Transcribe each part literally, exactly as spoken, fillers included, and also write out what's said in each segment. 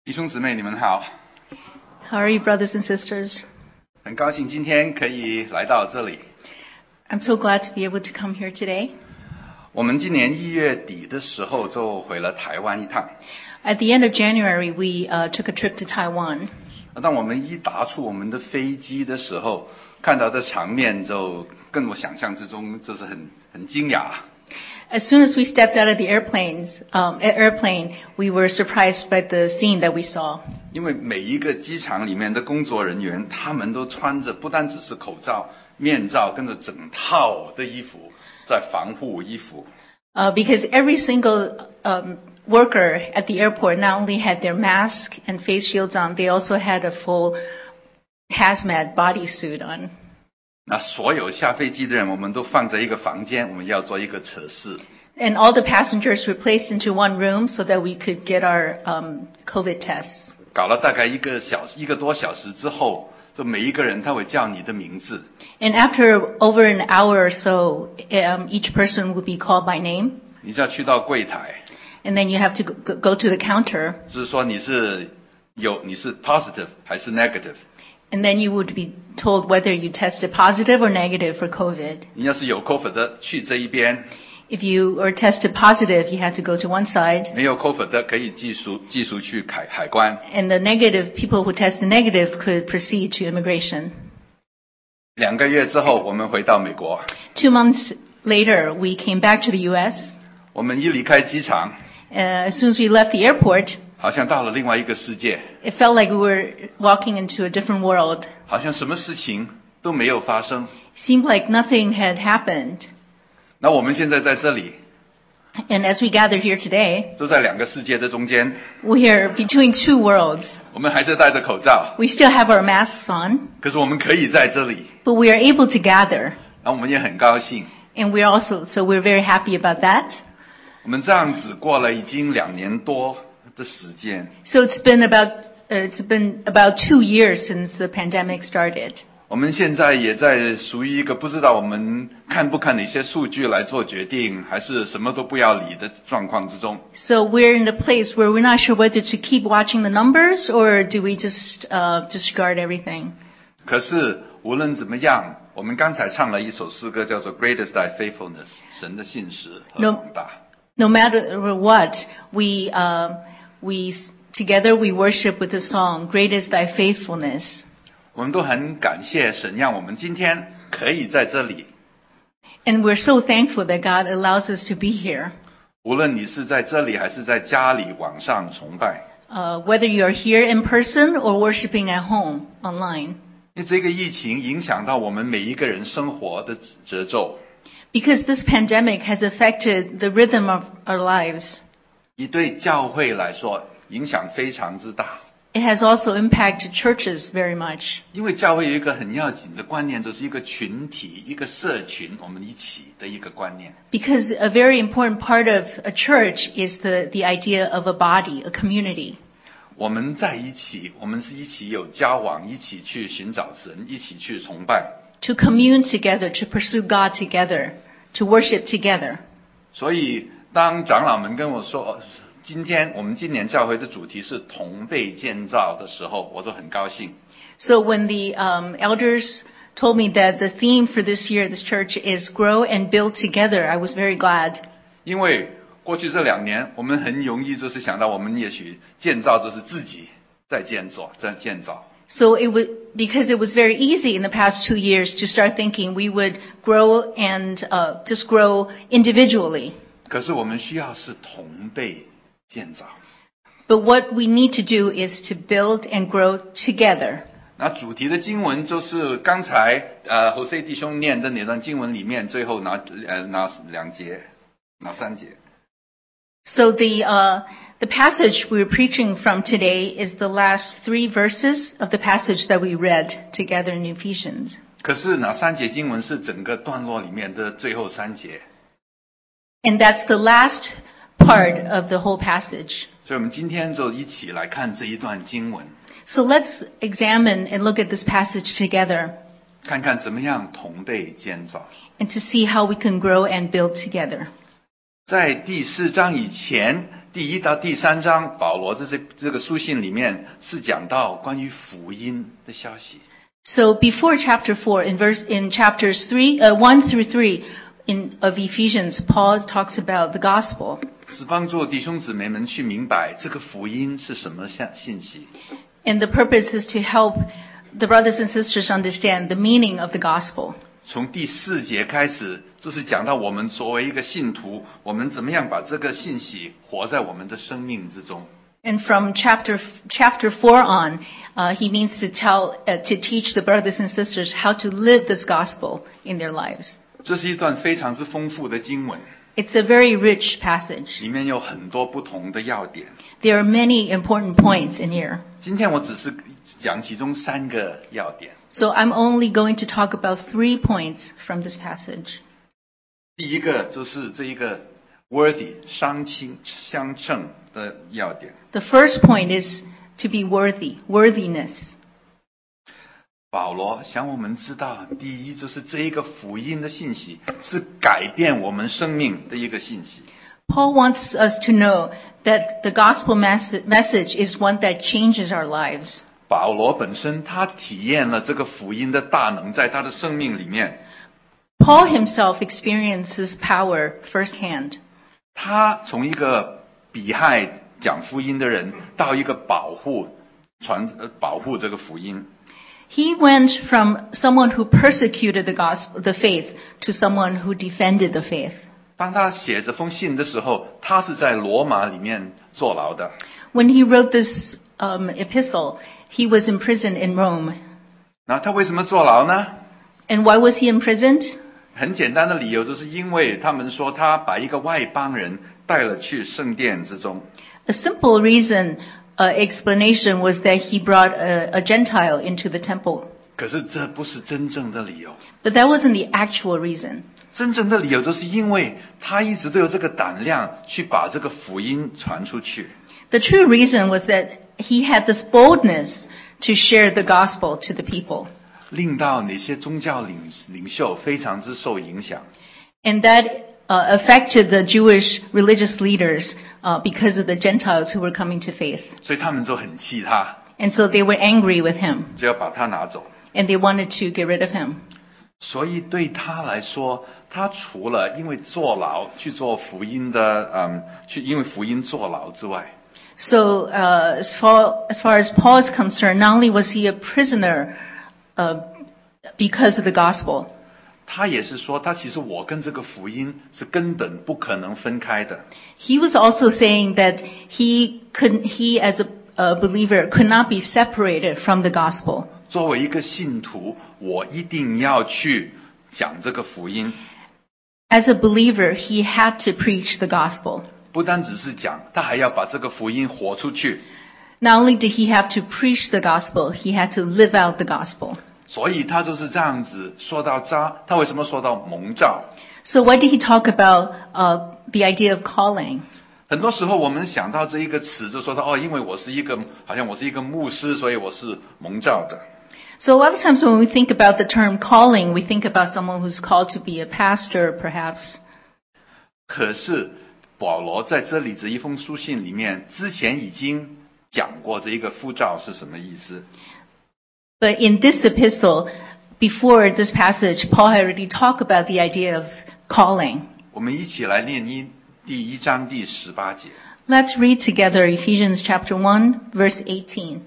弟兄姊妹，你们好。 How are you, brothers and sisters? 很高兴今天可以来到这里。 I'm so glad to be able to come here today. 我们今年一月底的时候就回了台湾一趟。 At the end of January, we uh, took a trip to Taiwan. 当我们一踏出我们的飞机的时候，看到的场面就跟我想象之中就是很很惊讶。 As soon as we stepped out of the airplanes, um, airplane, we were surprised by the scene that we saw. 因为每一个机场里面的工作人员，他们都穿着不单只是口罩、面罩，跟着整套的衣服在防护衣服。 Uh, because every single um, worker at the airport not only had their mask and face shields on, they also had a full hazmat bodysuit on. 那所有下飞机的人，我们都放在一个房间，我们要做一个测试。 And all the passengers were placed into one room so that we could get our um, COVID tests. 搞了大概一个小时，一个多小时之后，就每一个人他会叫你的名字。 And after over an hour or so, um, each person would be called by name. 你就要去到柜台。 And then you have to go, go to the counter. 就是说你是有你是 positive 还是 negative。 And then you would be told whether you tested positive or negative for COVID. 你要是有 COVID 的，去这一边。 If you were tested positive, you had to go to one side. 没有 COVID 的，可以继续继续去海海关。 And the negative people who tested negative could proceed to immigration. 两个月之后，我们回到美国。 Two months later, we came back to the U S. 我们一离开机场， uh, as soon as we left the airport, 好像到了另外一个世界。 It felt like we were walking into a different world. 好像什么事情都没有发生。 Seemed like nothing had happened. 那我们现在在这里。 And as we gather here today, 就在两个世界的中间。 We are between two worlds. 我们还是戴着口罩。 We still have our masks on. 可是我们可以在这里。 But we are able to gather. 然后我们也很高兴。 And we're also, so we're very happy about that. 我们这样子过了已经两年多的时间。 So it's been about, uh, it's been about two years since the pandemic started. 我们现在也在属于一个不知道我们看不看哪些数据来做决定，还是什么都不要理的状况之中。 So we're in a place where we're not sure whether to keep watching the numbers or do we just uh, disregard everything. 可是无论怎么样，我们刚才唱了一首诗歌，叫做《Great is Thy Faithfulness》，神的信实和广大。 No, no matter what, we uh, we together we worship with the song "Great is Thy Faithfulness." 我们都很感谢神，让我们今天可以在这里。 And we're so thankful that God allows us to be here. 无论你是在这里还是在家里网上崇拜。 Uh, whether you are here in person or worshiping at home online. 因为这个疫情影响到我们每一个人生活的节奏。 Because this pandemic has affected the rhythm of our lives. 也对教会来说影响非常之大。 It has also impacted churches very much. 因为教会有一个很要紧的观念，就是一个群体、一个社群，我们一起的一个观念。 Because a very important part of a church is the, the idea of a body, a community. 我们在一起，我们是一起有交往，一起去寻找神，一起去崇拜。 To commune together, to pursue God together, to worship together. 所以当长老们跟我说今天我们今年教会的主题是同被建造的时候，我就很高兴。 So when the um, elders told me that the theme for this year, this church, is grow and build together, I was very glad. 因为过去这两年，我们很容易就是想到，我们也许建造就是自己在建造，在建造。 So it was because it was very easy in the past two years to start thinking we would grow and uh, just grow individually. 可是我们需要是同被建造。 But what we need to do is to build and grow together. 那主题的经文就是刚才呃侯 C 弟兄念的那段经文里面最后哪呃哪两节，哪三节。 So the uh, the passage we're preaching from today is the last three verses of the passage that we read together in Ephesians. 可是哪三节经文是整个段落里面的最后三节？ And that's the last part of the whole passage. 所以我们今天就一起来看这一段经文。 So let's examine and look at this passage together. 看看怎么样同被建造。 And to see how we can grow and build together. 在第四章以前第一到第三章，保罗这些这个书信里面是讲到关于福音的消息。 So before chapter four, in verse in chapters three, uh, one through three in of Ephesians, Paul talks about the gospel. 是帮助弟兄姊妹们去明白这个福音是什么信息。 And the purpose is to help the brothers and sisters understand the meaning of the gospel. 从第四节开始，就是讲到我们作为一个信徒，我们怎么样把这个信息活在我们的生命之中。 And from chapter chapter four on, uh, he means to tell uh, to teach the brothers and sisters how to live this gospel in their lives. 这是一段非常之丰富的经文。 It's a very rich passage. 里面有很多不同的要点。 There are many important points in here. 今天我只是讲其中三个要点。 So I'm only going to talk about three points from this passage. 第一个就是这一个 worthy 相亲相称的要点。 The first point is to be worthy, worthiness. 保罗想我们知道，第一就是这一个福音的信息是改变我们生命的一个信息。 Paul wants us to know that the gospel message is one that changes our lives. 保罗本身他体验了这个福音的大能在他的生命里面。 Paul himself experiences power firsthand. 他从一个迫害讲福音的人，到一个保护传呃保护这个福音。 He went from someone who persecuted the gospel, the faith, to someone who defended the faith. 当他写这封信的时候，他是在罗马里面坐牢的。 When he wrote this um, epistle, he was imprisoned in Rome. 那他为什么坐牢呢？ And why was he imprisoned? 很简单的理由，就是因为他们说他把一个外邦人带了去圣殿之中。 A simple reason, uh, explanation was that he brought a, a Gentile into the temple. 可是这不是真正的理由。 But that wasn't the actual reason. 真正的理由就是因为他一直都有这个胆量去把这个福音传出去。 The true reason was that he had this boldness to share the gospel to the people. 令到那些宗教领领袖非常之受影响。 And that uh, affected the Jewish religious leaders uh, because of the Gentiles who were coming to faith. 所以他们就很气他， And so they were angry with him. 就要把他拿走。 And they wanted to get rid of him. 所以对他来说，他除了因为坐牢去做福音的，嗯，去因为福音坐牢之外， So uh, as far as far as Paul is concerned, not only was he a prisoner uh, because of the gospel, 他也是说，他其实我跟这个福音是根本不可能分开的。 he was also saying that he could he as a, a believer could not be separated from the gospel. 作为一个信徒，我一定要去讲这个福音。 As a believer, he had to preach the gospel. 不单只是讲，他还要把这个福音活出去。 Not only did he have to preach the gospel, he had to live out the gospel. 所以他就是这样子说到渣，他为什么说到蒙召？ So why did he talk about uh, the idea of calling? 很多时候我们想到这一个词，就说到哦，因为我是一个，好像我是一个牧师，所以我是蒙召的。 So a lot of times when we think about the term calling, we think about someone who's called to be a pastor, perhaps. 可是保罗在这里这一封书信里面，之前已经讲过这一个呼召是什么意思。 But in this epistle, before this passage, Paul had already talked about the idea of calling. 我们一起来念一第一章第十八节。 Let's read together Ephesians chapter one, verse eighteen.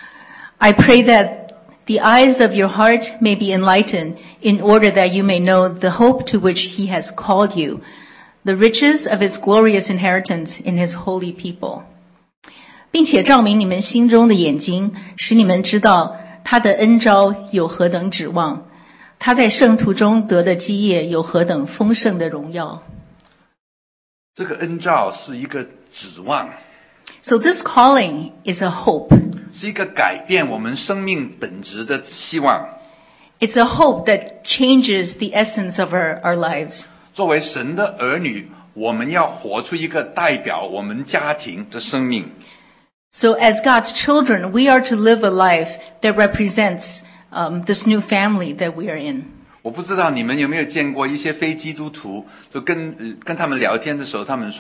I pray that the eyes of your heart may be enlightened, in order that you may know the hope to which he has called you, the riches of his glorious inheritance in his holy people. 并且照明你们心中的眼睛，使你们知道他的恩召有何等指望，他在圣徒中得的基业有何等丰盛的荣耀。 这个恩召是一个指望。 So this calling is a hope. 是一个改变我们生命本质的希望。 It's a hope that changes the essence of our, our lives. 作为神的儿女，我们要活出一个代表我们家庭的生命。 So as God's children, we are to live a life that represents um, this new family that we are in. 我不知道你们有没有见过一些非基督徒，就跟、呃、跟他们聊天的时候，他们说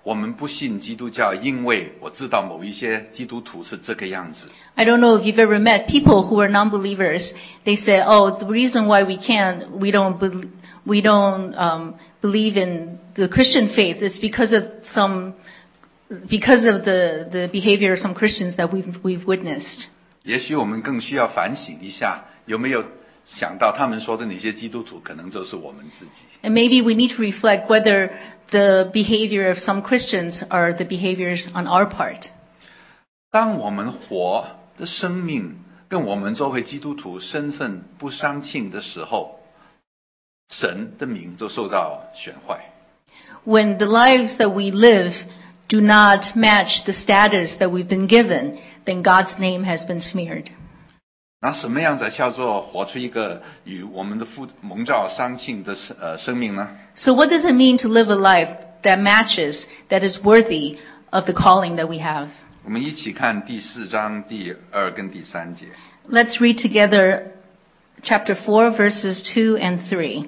我们不信基督教，因为我知道某一些基督徒是这个样子。 I don't know if you've ever met people who are non-believers. They say, oh, the reason why we can't, we don't, be, we don't um, believe in the Christian faith is because of some, because of the, the behavior of some Christians that we've, we've witnessed. 也许我们更需要反省一下，有没有想到他们说的那些基督徒可能就是我们自己。 And maybe we need to reflect whether the behavior of some Christians are the behaviors on our part. 当我们活的生命跟我们作为基督徒身份不相称的时候，神的名就受到损坏。 When the lives that we live do not match the status that we've been given, then God's name has been smeared. 那什么样才叫做活出一个与我们的父蒙召相称的呃生命呢？ So what does it mean to live a life that matches, that is worthy of the calling that we have? 我们一起看第四章第二跟第三节。 Let's read together chapter four, verses two and three.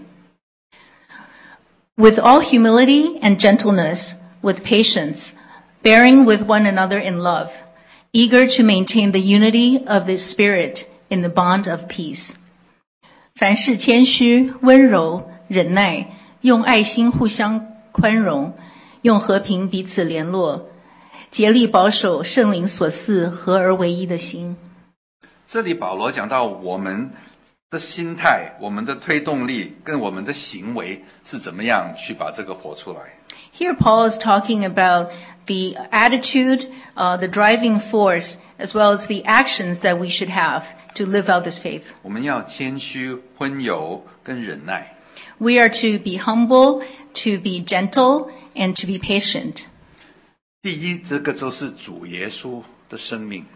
With all humility and gentleness, with patience, bearing with one another in love, eager to maintain the unity of the Spirit in the bond of peace. 凡事谦虚、温柔、忍耐，用爱心互相宽容，用和平彼此联络，竭力保守圣灵所赐合而为一的心。 这里保罗讲到我们的心态、我们的推动力跟我们的行为是怎么样去把这个活出来。 Here Paul is talking about the attitude, uh, the driving force, as well as the actions that we should have to live out this faith. 我们要谦虚、温柔跟忍耐。 We are to be humble, to be gentle, and to be patient. 第一，这个就是主耶稣的生命。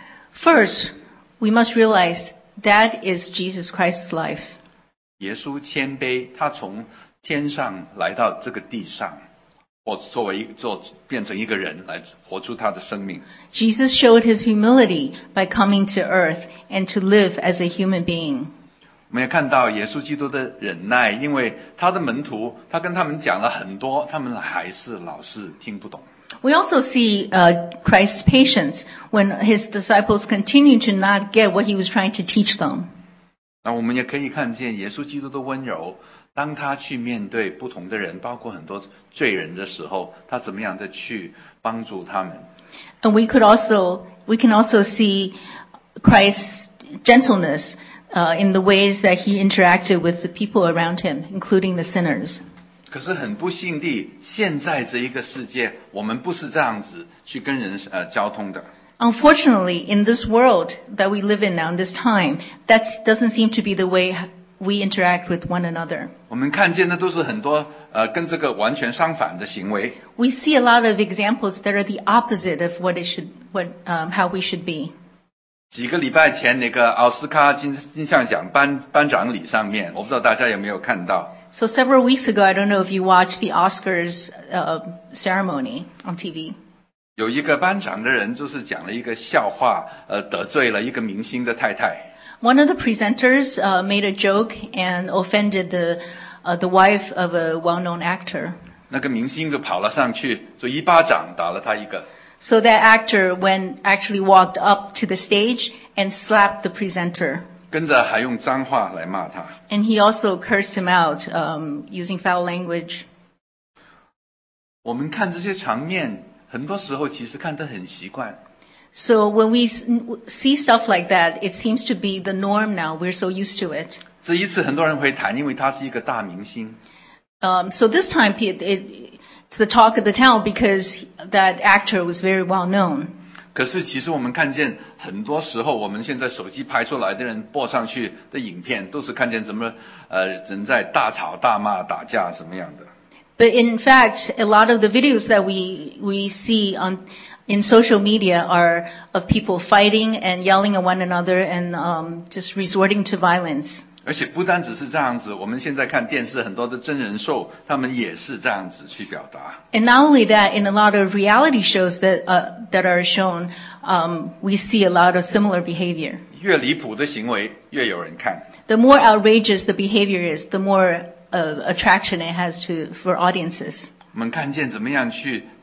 First, we must realize that is Jesus Christ's life. 耶稣谦卑，他从天上来到这个地上，或作为做变成一个人来活出他的生命。 Jesus showed his humility by coming to earth and to live as a human being. 我们也看到耶稣基督的忍耐，因为他的门徒，他跟他们讲了很多，他们还是老是听不懂。 We also see uh, Christ's patience when his disciples continue to not get what he was trying to teach them. 那我们也可以看见耶稣基督的温柔，当他去面对不同的人，包括很多罪人的时候，他怎么样的去帮助他们。 And we could also, we can also see Christ's gentleness uh, in the ways that he interacted with the people around him, including the sinners. 可是很不幸地，现在这一个世界，我们不是这样子去跟人呃交通的。 Unfortunately, in this world that we live in now, in this time, that doesn't seem to be the way we interact with one another. 我们看见的都是很多呃跟这个完全相反的行为。 We see a lot of examples that are the opposite of what it should, what, um, how we should be. 几个礼拜前，那个奥斯卡金金像奖颁颁奖礼上面，我不知道大家有没有看到。 So several weeks ago, I don't know if you watched the Oscars uh, ceremony on T V. 有一个颁奖的人就是讲了一个笑话，呃，得罪了一个明星的太太。 One of the presenters uh, made a joke and offended the uh, the wife of a well-known actor. 那个明星就跑了上去，就一巴掌打了他一个。 So that actor went actually walked up to the stage and slapped the presenter. 跟着还用脏话来骂他。 And he also cursed him out um, using foul language. 我们看这些场面，很多时候其实看得很习惯。 So when we see stuff like that, it seems to be the norm now. We're so used to it. 这一次很多人会谈，因为他是一个大明星。 Um, so this time, it, it, it's the talk of the town because that actor was very well known. 可是其实我们看见很多时候，我们现在手机拍出来的人播上去的影片，都是看见怎么呃人在大吵大骂、打架什么样的。 But in fact, a lot of the videos that we we see on in social media are of people fighting and yelling at one another and um, just resorting to violence. 而且不单只是这样子，我们现在看电视很多的真人秀，他们也是这样子去表达。 And not only that, in a lot of reality shows that uh, that are shown, um, we see a lot of similar behavior. 越离谱的行为，越有人看。 The more outrageous the behavior is, the more uh, attraction it has to for audiences. 我们看见怎么样去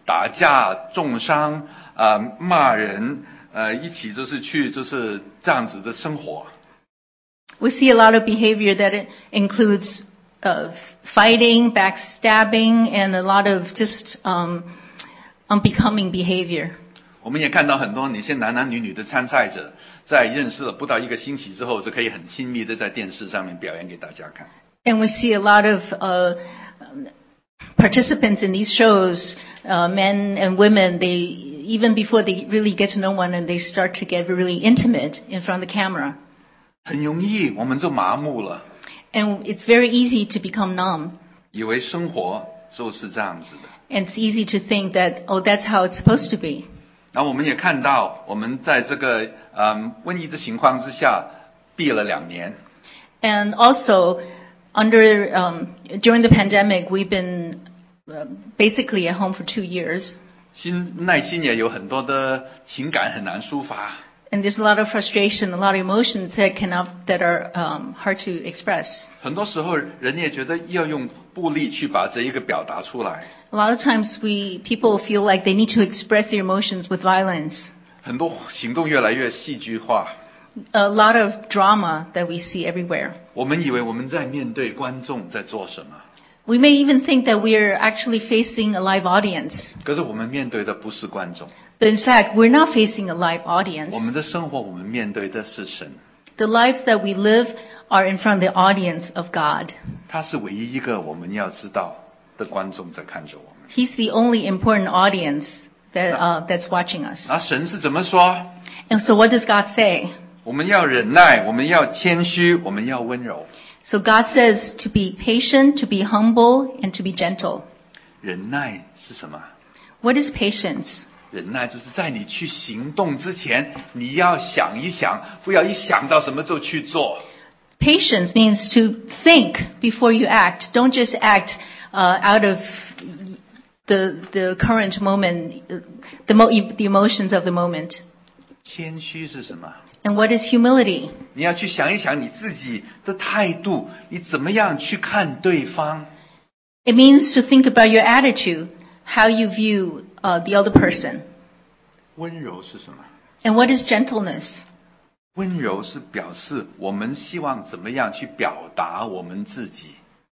打架、重伤、呃骂人，呃一起就是去就是这样子的生活。 We see a lot of behavior that it includes uh, fighting, backstabbing, and a lot of just um, unbecoming behavior. 我们也看到很多那些男男女女的参赛者，在认识了不到一个星期之后，就可以很亲密的在电视上面表演给大家看。 And we see a lot of uh, participants in these shows, uh, men and women, they even before they really get to know one and they start to get really intimate in front of the camera. 很容易我们就麻木了， And it's very easy to become numb. 以为生活就是这样子的。 And it's easy to think that, oh, that's how it's supposed to be. 然后我们也看到，我们在这个嗯瘟疫的情况之下，闭了两年。 And also, under um, during the pandemic, we've been uh, basically at home for two years. 心内心也有很多的情感很难抒发。 And there's a lot of frustration, a lot of emotions that cannot, that are um, hard to express. 很多时候，人也觉得要用暴力去把这一个表达出来。 A lot of times, we people feel like they need to express their emotions with violence. 很多行动越来越戏剧化。 A lot of drama that we see everywhere. 我们以为我们在面对观众在做什么， We may even think that we're actually facing a live audience. 可是我们面对的不是观众， But in fact, we're not facing a live audience. 我们的生活我们面对的是神， The lives that we live are in front of the audience of God. 他是唯一一个我们要知道的观众在看着我们。 He's the only important audience that, uh, that's watching us. 那神是怎么说？ And so what does God say? 我们要忍耐，我们要谦虚，我们要温柔。 So God says to be patient, to be humble, and to be gentle. 忍耐是什么？ What is patience? 忍耐就是在你去行动之前，你要想一想，不要一想到什么就去做。 Patience means to think before you act. Don't just act uh, out of the the current moment, uh, the, mo- the emotions of the moment. 谦虚是什么？ And what is humility? 你要去想一想你自己的态度，你怎么样去看对方？ It means to think about your attitude, how you view uh, the other person. 温柔是什么？ And what is gentleness? 温柔是表示我们希望怎么样去表达我们自己。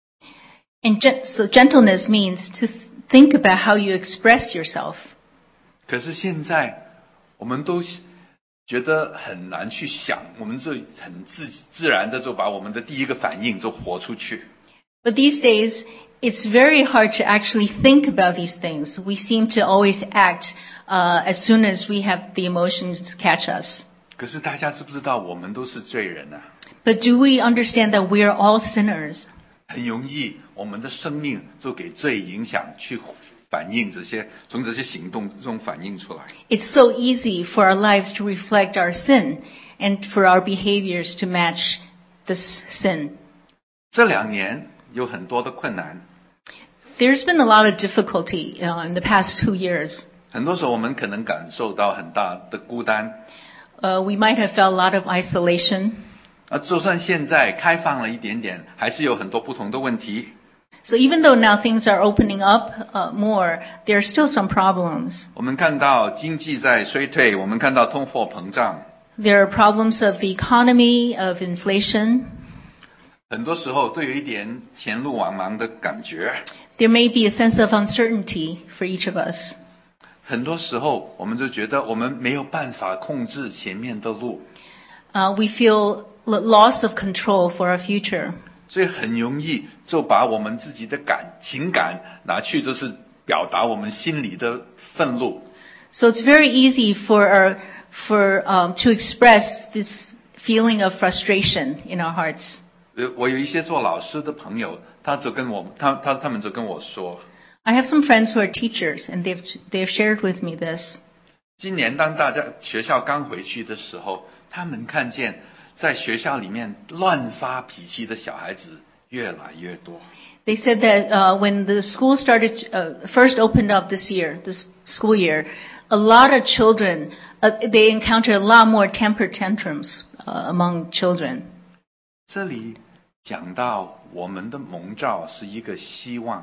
And gen- so gentleness means to th- think about how you express yourself. 可是现在我们都觉得很难去想，我们就很自自然的就把我们的第一个反应就活出去。 But these days, it's very hard to actually think about these things. We seem to always act uh, as soon as we have the emotions catch us. 可是大家知不知道我们都是罪人啊？ But do we understand that we are all sinners? 很容易我们的生命就给罪影响，去反映这些，从这些行动中反映出来。 It's so easy for our lives to reflect our sin and for our behaviors to match this sin. 这两年有很多的困难， There's been a lot of difficulty uh, in the past two years. 很多时候我们可能感受到很大的孤单。 Uh, we might have felt a lot of isolation. 啊，就算现在开放了一点点，还是有很多不同的问题。 So even though now things are opening up uh, more, there are still some problems. 我们看到经济在衰退，我们看到通货膨胀， There are problems of the economy, of inflation. 很多时候都有一点前路茫茫的感觉。 There may be a sense of uncertainty for each of us. 很多时候我们就觉得我们没有办法控制前面的路， Uh, we feel l- loss of control for our future. 所以很容易就把我们自己的感情感拿去，就是表达我们心里的愤怒。 So it's very easy for our, for um, to express this feeling of frustration in our hearts. 呃，我有一些做老师的朋友，他就跟我，他他他们就跟我说， I have some friends who are teachers, and they've they've shared with me this. 今年当大家学校刚回去的时候，他们看见在学校里面乱发脾气的小孩子越来越多。 They said that uh, when the school started, uh, first opened up this year, this school year, a lot of children, uh, they encountered a lot more temper tantrums uh, among children. 这里讲到我们的蒙召是一个希望，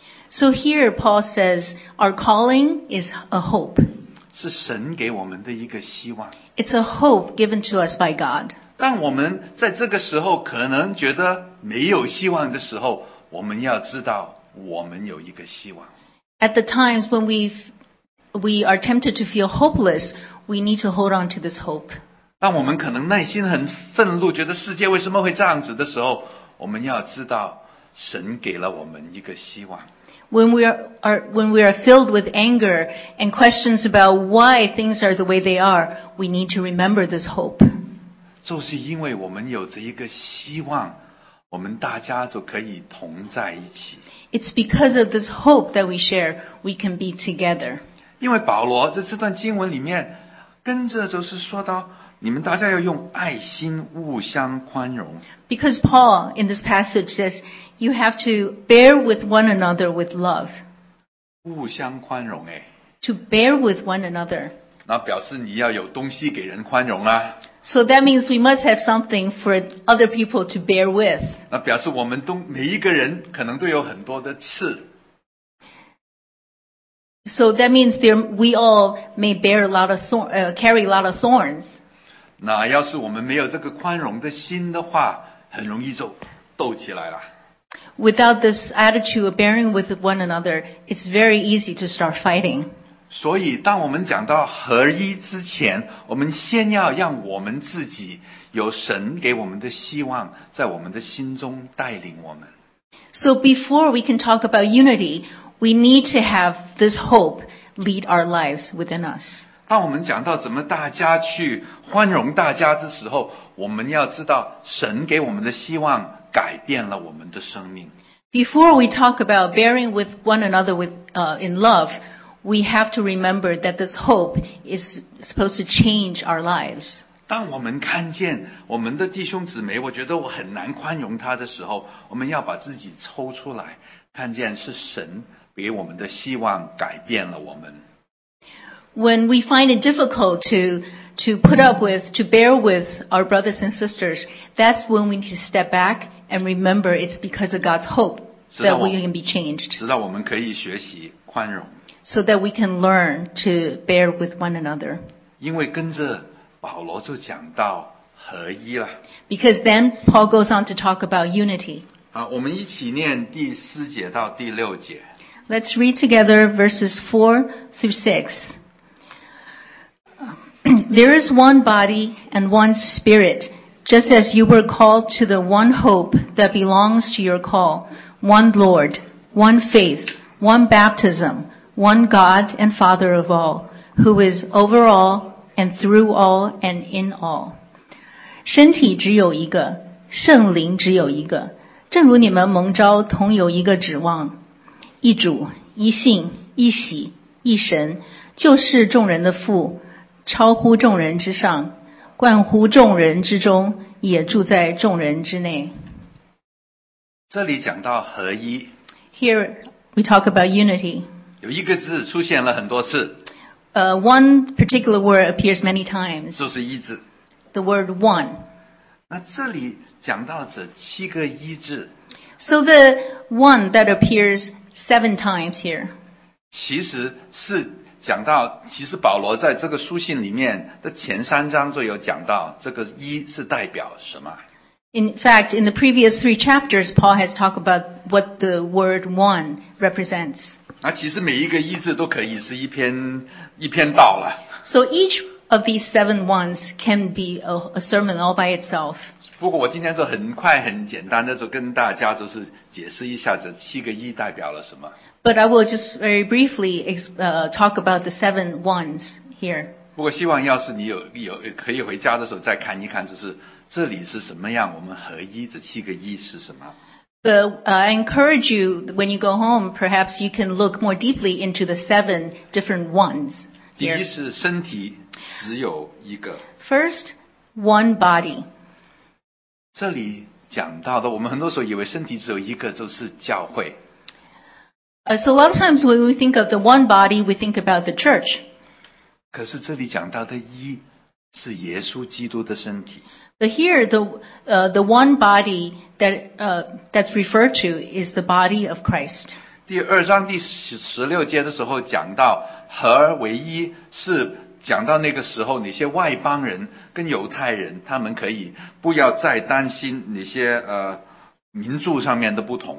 So here Paul says our calling is a hope. 是神给我们的一个希望。 It's a hope given to us by God. 当我们在这个时候可能觉得没有希望的时候，我们要知道我们有一个希望。 At the times when we we are tempted to feel hopeless, we need to hold on to this hope. 当我们可能内心很愤怒，觉得世界为什么会这样子的时候，我们要知道神给了我们一个希望。 When we are, are when we are filled with anger and questions about why things are the way they are, we need to remember this hope. 就是因为我们有着一个希望，我们大家就可以同在一起。 It's because of this hope that we share, we can be together. 因为保罗在这段经文里面，跟着就是说到，你们大家要用爱心互相宽容。 Because Paul in this passage says, you have to bear with one another with love. 互相宽容，哎， To bear with one another. 那表示你要有东西给人宽容啊。 So that means we must have something for other people to bear with. 那表示我们都每一个人可能都有很多的刺。 So that means there, we all may bear a lot of thorn, uh, carry a lot of thorns. 那要是我们没有这个宽容的心的话，很容易就斗起来了。 Without this attitude of bearing with one another, it's very easy to start fighting. 所以当我们讲到合一之前，我们先要让我们自己有神给我们的希望，在我们的心中带领我们。 So before we can talk about unity, we need to have this hope lead our lives within us. 当我们讲到怎么大家去宽容大家之时候，我们要知道神给我们的希望改变了我们的生命。 Before we talk about bearing with one another with, uh, in love, we have to remember that this hope is supposed to change our lives. 当我们看见我们的弟兄姊妹，我觉得我很难宽容他的时候，我们要把自己抽出来，看见是神给我们的希望改变了我们。 When we find it difficult to, to put up with, to bear with our brothers and sisters, that's when we need to step back and remember it's because of God's hope that we can be changed. 直到我们可以学习宽容。 So that we can learn to bear with one another. 因为跟着保罗就讲到合一了。 Because then Paul goes on to talk about unity. 好，我们一起念第四节到第六节。 Let's read together verses four through six. There is one body and one spirit, just as you were called to the one hope that belongs to your call, one Lord, one faith, one baptism, one God and Father of all, who is over all and through all and in all. 身体只有一个，圣灵只有一个，正如你们蒙召同有一个指望，一主、一信、一喜、一神，就是众人的父，超乎众人之上，贯乎众人之中，也住在众人之内。 这里讲到合一， Here we talk about unity. 有一个字出现了很多次， Uh, one particular word appears many times, 就是一字。 the word one. 那这里讲到这七个一字， So the one that appears seven times here, 其实是讲到，其实保罗在这个书信里面的前三章就有讲到，这个一是代表什么。 in fact, in the previous three chapters, Paul has talked about what the word one represents. 那其实每一个一字都可以是一篇一篇道了。 So each of these seven ones can be a, a sermon all by itself. 不过我今天就很快很简单的就跟大家就是解释一下这七个一代表了什么。 But I will just very briefly ex- uh, talk about the seven ones here. 不过希望要是你有有可以回家的时候再看一看，就是这里是什么样，我们合一这七个一是什么。 But uh, I encourage you, when you go home, perhaps you can look more deeply into the seven different ones 第 here. 一是身体只有一个， First, one body. 这里讲到的，我们很多时候以为身体只有一个就是教会， Uh, so a lot of times when we think of the one body, we think about the church. 可是这里讲到的一是耶稣基督的身体。 But here, the uh, the one body that uh, that's referred to is the body of Christ. 第二章第十十六节的时候讲到合而为一，是讲到那个时候那些外邦人跟犹太人，他们可以不要再担心那些呃民族上面的不同。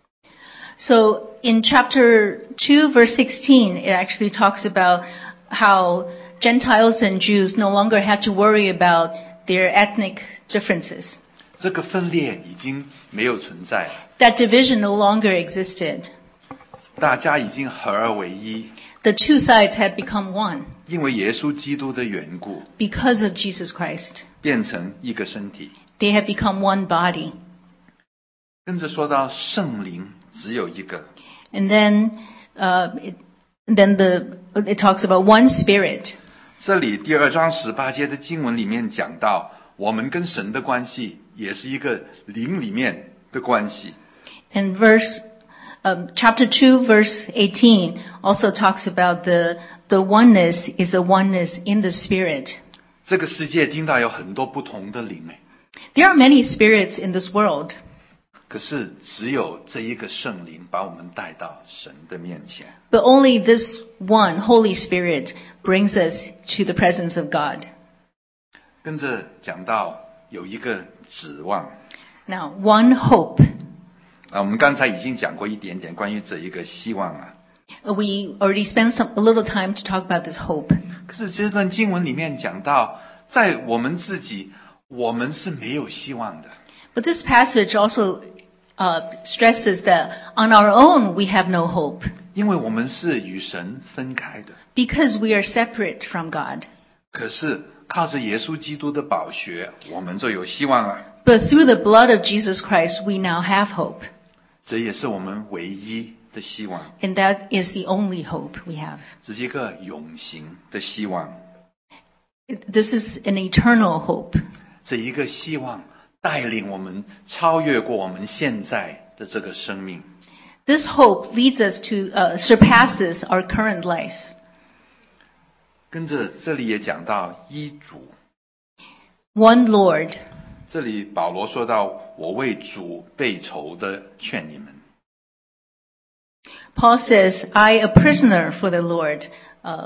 So in chapter two, verse sixteen, it actually talks about how Gentiles and Jews no longer have to worry about their ethnic differences. 这个分裂已经没有存在了， That division no longer existed. 大家已经合而为一， The two sides had become one 因为耶稣基督的缘故， because of Jesus Christ. 变成一个身体。 They have become one body. 跟着说到圣灵只有一个， And then, uh, it, then the it talks about one spirit. 这里第二章十八节的经文里面讲到，我们跟神的关系也是一个灵里面的关系。 And verse, um, chapter two, verse eighteen also talks about the the oneness is a oneness in the spirit. 这个世界听到有很多不同的灵诶， There are many spirits in this world, 可是只有这一个圣灵把我们带到神的面前。 but only this one Holy Spirit brings us to the presence of God. 跟着讲到有一个指望。 Now, one hope. 啊，我们刚才已经讲过一点点关于这一个希望啊。 We already spent some, a little time to talk about this hope. 可是这段经文里面讲到，在我们自己，我们是没有希望的。 But this passage also uh, stresses that on our own we have no hope 因为我们是与神分开的。 because we are separate from God. 可是靠着耶稣基督的宝血，我们就有希望了。 But through the blood of Jesus Christ, we now have hope. 这也是我们唯一的希望， And that is the only hope we have. 这是一个永恒的希望。 This is an eternal hope. 这一个希望带领我们超越过我们现在的这个生命。 This hope leads us to, uh, surpasses our current life. 跟着这里也讲到一主， One Lord. 这里保罗说到：“我为主被囚的劝你们。” Paul says, I, a prisoner for the Lord, uh,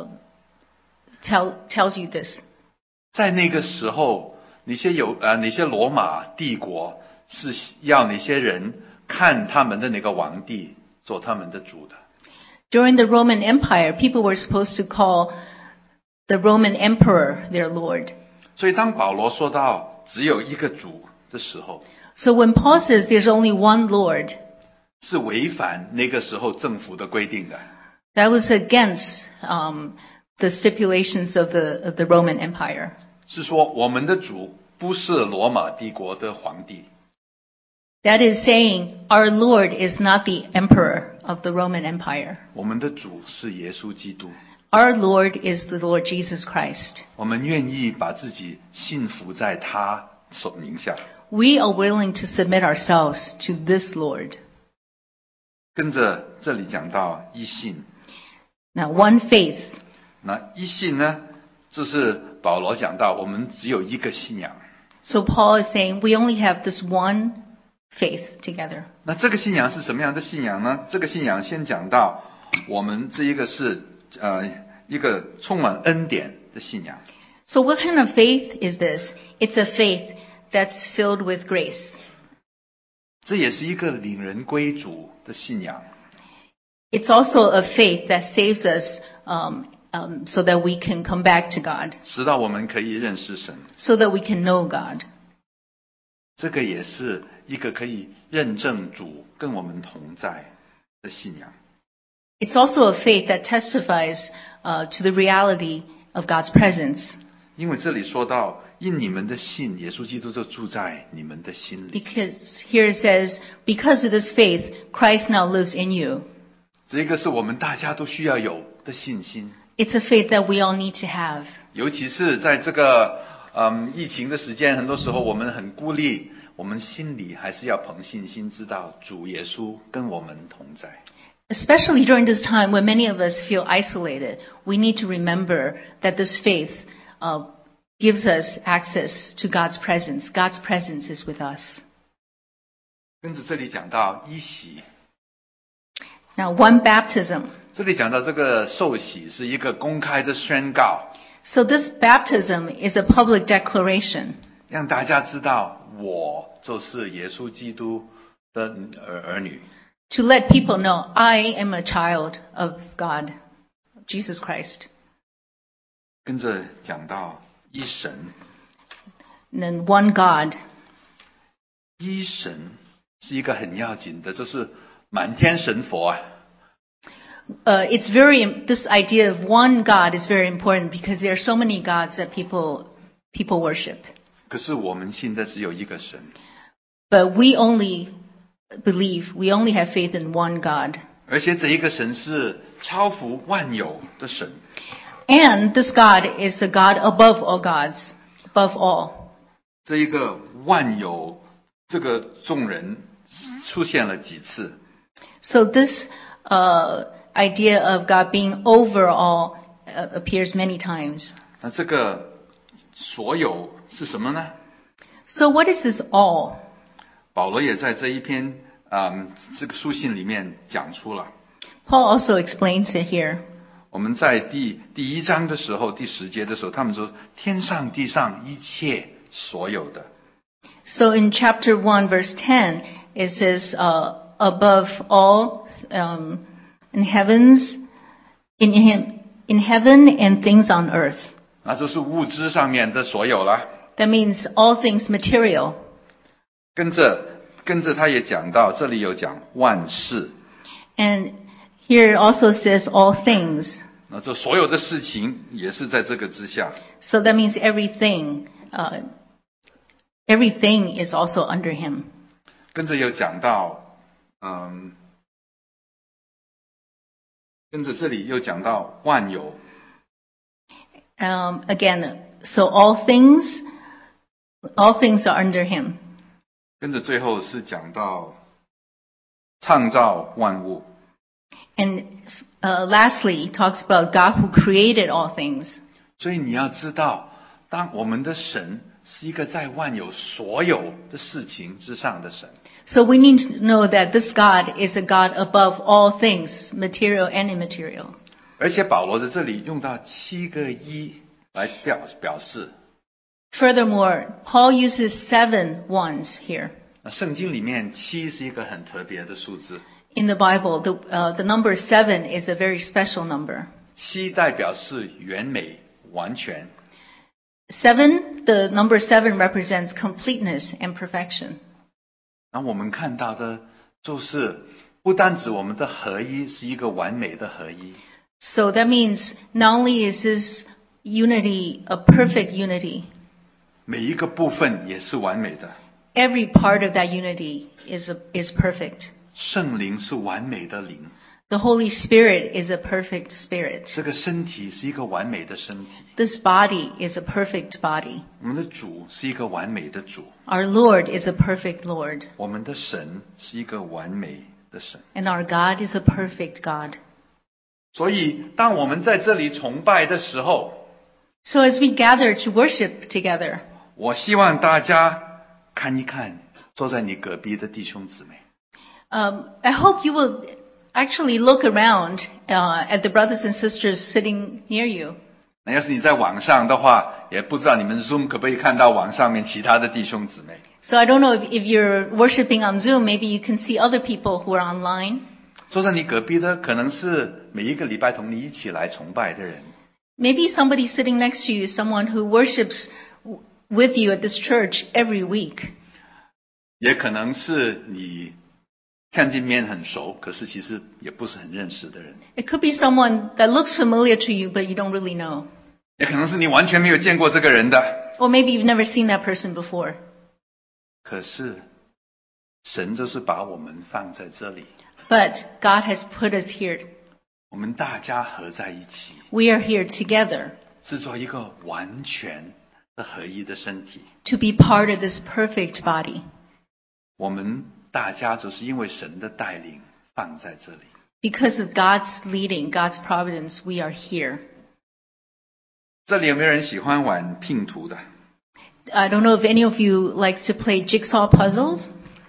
tell, tells you this. 在那个时候，那些有呃那些罗马帝国是要那些人看他们的那个皇帝做他们的主的。 During the Roman Empire, people were supposed to call the Roman emperor their Lord. 所以当保罗说到只有一个主的时候， So when Paul says there's only one Lord, 是违反那个时候政府的规定的。 that was against um, the stipulations of the, of the Roman Empire. 是说我们的主不是罗马帝国的皇帝， That is saying our Lord is not the emperor of the Roman Empire. 我们的主是耶稣基督。 Our Lord is the Lord Jesus Christ. 我们愿意把自己信服在他手名下。 We are willing to submit ourselves to this Lord. 跟着这里讲到一信， Now, one faith. 那一信呢，就是保罗讲到我们只有一个信仰。 So Paul is saying we only have this one faith together. 那这个信仰是什么样的信仰呢？这个信仰先讲到我们这一个是呃一个充满恩典的信仰。 So what kind of faith is this? It's a faith that's filled with grace. 这也是一个领人归主的信仰。 It's also a faith that saves us um, um, so that we can come back to God, 直到我们可以认识神。 so that we can know God. 这个也是一个可以认证主跟我们同在的信仰。 It's also a faith that testifies uh, to the reality of God's presence. 因为这里说到，因你们的信，耶稣基督就住在你们的心里。 Because here it says, because of this faith, Christ now lives in you. 这个是我们大家都需要有的信心， It's a faith that we all need to have. 尤其是在这个嗯疫情的时间，很多时候我们很孤立，我们心里还是要凭信心知道主耶稣跟我们同在。 Especially during this time when many of us feel isolated, we need to remember that this faith uh, gives us access to God's presence. God's presence is with us. 跟着这里讲到一喜， Now, one baptism. 这里讲到这个受洗是一个公开的宣告， So this baptism is a public declaration 让大家知道我就是耶稣基督的儿儿女。 to let people know I am a child of God, Jesus Christ. 跟着讲到一神， And then one God. 一神是一个很要紧的，就是满天神佛啊。 Uh, it's very, this idea of one God is very important because there are so many gods that people, people worship. 可是我们信的只有一个神， But we only believe, we only have faith in one God. 而且这一个神是超乎万有的神。 And this God is the God above all gods, above all. 这一个万有，这个众人出现了几次？ So this uh, idea of God being over all uh, appears many times. 那这个所有是什么呢？ So what is this all? 保罗也在这一篇嗯这个书信里面讲出了。 Paul also explains it here. 我们在第第一章的时候，第十节的时候，他们说天上地上一切所有的。 So in chapter one, verse ten, it says, uh, above all, um, in heavens, in him, in heaven and things on earth. 那就是物质上面的所有了。 That means all things material. 跟着跟着他也讲到，这里有讲万事， And here it also says all things. 那这所有的事情也是在这个之下。 So that means everything, uh, everything is also under him. 跟着有讲到，嗯，跟着这里又讲到万有， Um, again, so all things, all things are under him. 跟着最后是讲到创造万物。 And uh, lastly, he talks about God who created all things. 所以你要知道，当我们的神是一个在万有所有的事情之上的神。 So we need to know that this God is a God above all things, material and immaterial. 而且保罗在这里用到七个一来表表示。 Furthermore, Paul uses seven ones here. 那圣经里面七是一个很特别的数字， In the Bible, the, uh, the number seven is a very special number. 七代表是完美、完全。 Seven, the number seven represents completeness and perfection. 那我们看到的就是不单指我们的合一是一个完美的合一， So that means not only is this unity a perfect unity, 每一个部分也是完美的。 every part of that unity is, a, is perfect. 圣灵是完美的灵， The Holy Spirit is a perfect spirit. 这个身体是一个完美的身体， This body is a perfect body. 我们的主是一个完美的主， Our Lord is a perfect Lord. 我们的神是一个完美的神。 And our God is a perfect God. 所以，当我们在这里崇拜的时候， So as we gather to worship together, 我希望大家看一看坐在你隔壁的弟兄姊妹。 um, I hope you will actually look around uh, at the brothers and sisters sitting near you. 那要是你在网上的话，也不知道你们 Zoom 可不可以看到网上面其他的弟兄姊妹。 So I don't know if, if you're worshiping on Zoom, maybe you can see other people who are online. 坐在你隔壁的可能是每一个礼拜同你一起来崇拜的人， Maybe somebody sitting next to you is someone who worships w- with you at this church every week. 也可能是你看见面很熟，可是其实也不是很认识的人， It could be someone that looks familiar to you, but you don't really know. 也可能是你完全没有见过这个人的。 Or maybe you've never seen that person before. 可是神就是把我们放在这里， But God has put us here. 我们大家合在一起， We are here together 制作一个完全的合一的身体。 to be part of this perfect body. 我们大家就是因为神的带领放在这里。 Because of God's leading, God's providence, we are here. 这里有没有人喜欢玩拼图的？ I don't know if any of you likes to play jigsaw puzzles.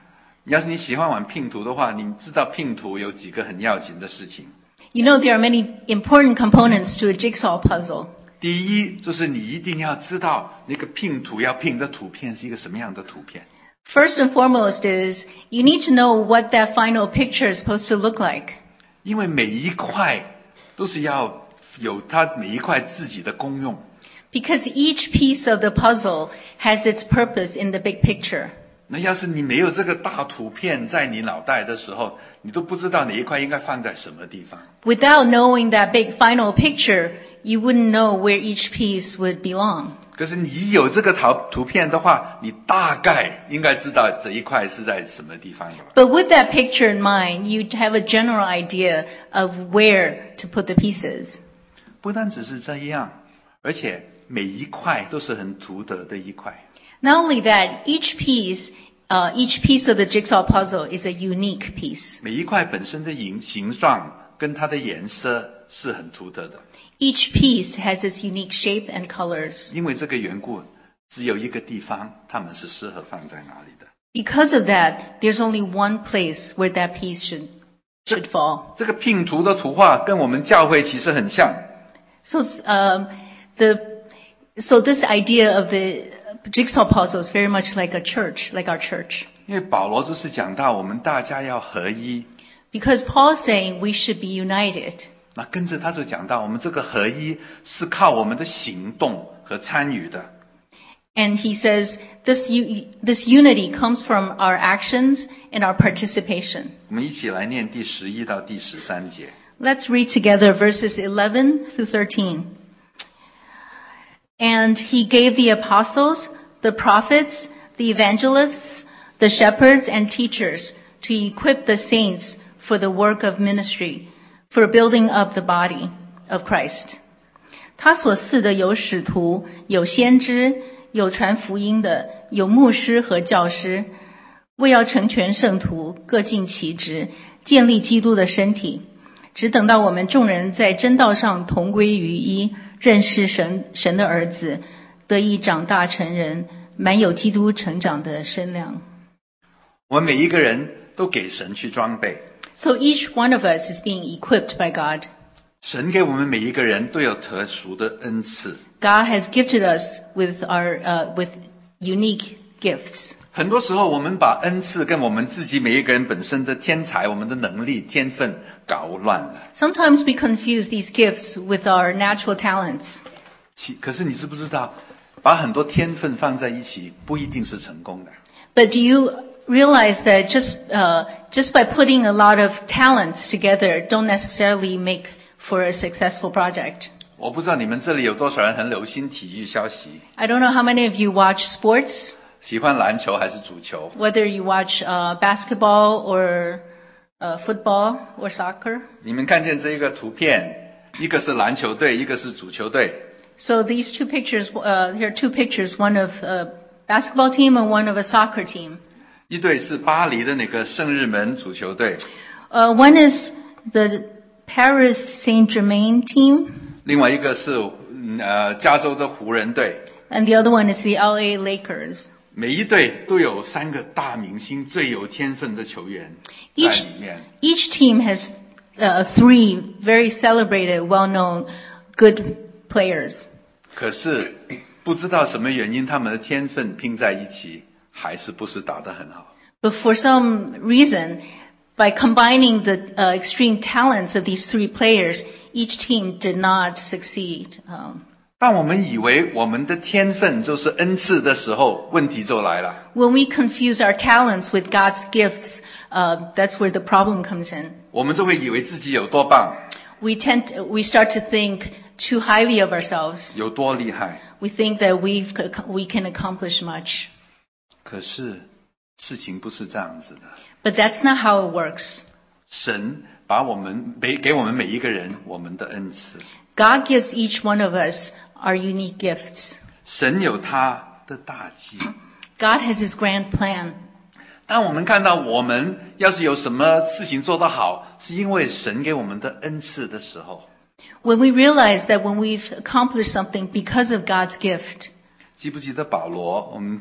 要是你喜欢玩拼图的话，你知道拼图有几个很要紧的事情。 You know there are many important components to a jigsaw puzzle. 第一，就是你一定要知道那个拼图要拼的图片是一个什么样的图片。 First and foremost is you need to know what that final picture is supposed to look like. 因为每一块都是要有它每一块自己的功用。 Because each piece of the puzzle has its purpose in the big picture. 那要是你没有这个大图片在你脑袋的时候，你都不知道哪一块应该放在什么地方。 Without knowing that big final picture, you wouldn't know where each piece would belong. 可是你有这个图图片的话，你大概应该知道这一块是在什么地方的。 But with that picture in mind, you'd have a general idea of where to put the pieces. 不单只是这样，而且每一块都是很独特的一块。 Not only that, each piece, uh, each piece of the jigsaw puzzle is a unique piece. 每一块本身的形形状跟它的颜色是很独特的。 Each piece has its unique shape and colors. 因为这个缘故，只有一个地方它们是适合放在哪里的。 Because of that, there's only one place where that piece should should fall. 这个拼图的图画跟我们教会其实很像。 So, um, the so this idea of the jigsaw puzzle is very much like a church, like our church. 因为保罗就是讲到我们大家要合一。 Because Paul's saying we should be united. 那跟着他就讲到，我们这个合一是靠我们的行动和参与的。 And he says this this unity comes from our actions and our participation. 我们一起来念第十一到第十三节。 Let's read together verses eleven through thirteen. And he gave the apostles, the prophets, the evangelists, the shepherds and teachers to equip the saints for the work of ministry, for building up the body of Christ. 他所赐的有使徒，有先知，有传福音的，有牧师和教师，为要成全圣徒，各尽其职，建立基督的身体，只等到我们众人在真道上同归于一，认识神神的儿子，得以长大成人，满有基督成长的身量。 我们每一个人都给神去装备。 So each one of us is being equipped by God. 神给我们每一个人都有特殊的恩赐。 God has gifted us with our uh, with unique gifts. 很多时候，我们把恩赐跟我们自己每一个人本身的天才、我们的能力、天分搞乱了。 Sometimes we confuse these gifts with our natural talents. 其可是你知不知道，把很多天分放在一起，不一定是成功的。 But do you realize that just uh, just by putting a lot of talents together don't necessarily make for a successful project? 我不知道你们这里有多少人很留心体育消息。 I don't know how many of you watch sports. 喜欢篮球还是足球 Whether you watch uh, basketball or uh, football or soccer. 你们看见这一个图片，一个是篮球队，一个是足球队。 So these two pictures, uh, here are two pictures, one of a basketball team and one of a soccer team. 一队是巴黎的那个圣日门足球队。 Uh, one is the Paris Saint-Germain team. 另外一个是呃加州的湖人队。 And the other one is the L A Lakers. 每一队都有三个大明星，最有天分的球员在 Each, 里面。 each team has uh, three very celebrated, well-known, good players. 可是不知道什么原因，他们的天分拼在一起，还是不是打得很好。 But for some reason, by combining the uh, extreme talents of these three players, each team did not succeed. Um, 当我们以为我们的天分就是恩赐的时候，问题就来了。 when we confuse our talents with God's gifts, uh, that's where the problem comes in. 我们就会以为自己有多棒， We tend, to, we start to think too highly of ourselves. 有多厉害。 We think that we've, we can accomplish much. 可是事情不是这样子的。 But that's not how it works. 神把我们给给我们每一个人我们的恩赐。 God gives each one of us our unique gifts. 神有他的大计。 God has His grand plan. 当我们看到我们要是有什么事情做得好，是因为神给我们的恩赐的时候， When we realize that when we've accomplished something because of God's gift, 记不记得保罗？我们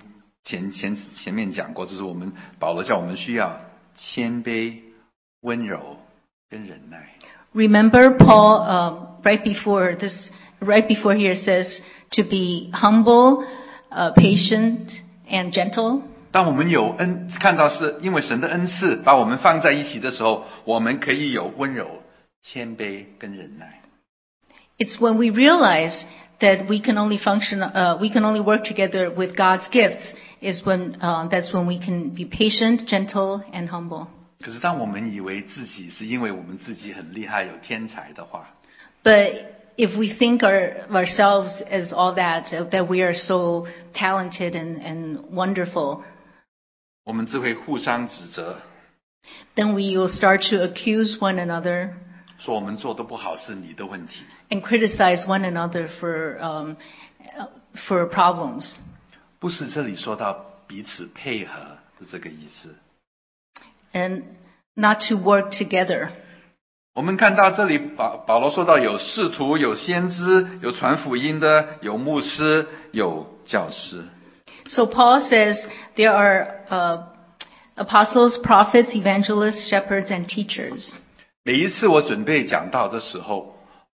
前前前面讲过，就是我们保罗叫我们需要谦卑、温柔跟忍耐。 Remember Paul, uh, right before this, right before here says to be humble, uh, patient, and gentle. 当我们有恩，看到是因为神的恩赐把我们放在一起的时候，我们可以有温柔、谦卑跟忍耐。 It's when we realize that we can only function, uh, we can only work together with God's gifts, is when uh, that's when we can be patient, gentle, and humble. 可是当我们以为自己是因为我们自己很厉害有天才的话， But if we think our, of ourselves as all that, that we are so talented and, and wonderful, 我们只会互相指责， then we will start to accuse one another 说我们做的不好是你的问题。 and criticize one another for um, uh, for problems. 不是这里说到彼此配合的这个意思。 And not to work together. 我们看到这里保保罗说到有使徒、有先知、有传福音的、有牧师、有教师。 So Paul says there are uh, apostles, prophets, evangelists, shepherds, and teachers. 每一次我准备讲道的时候，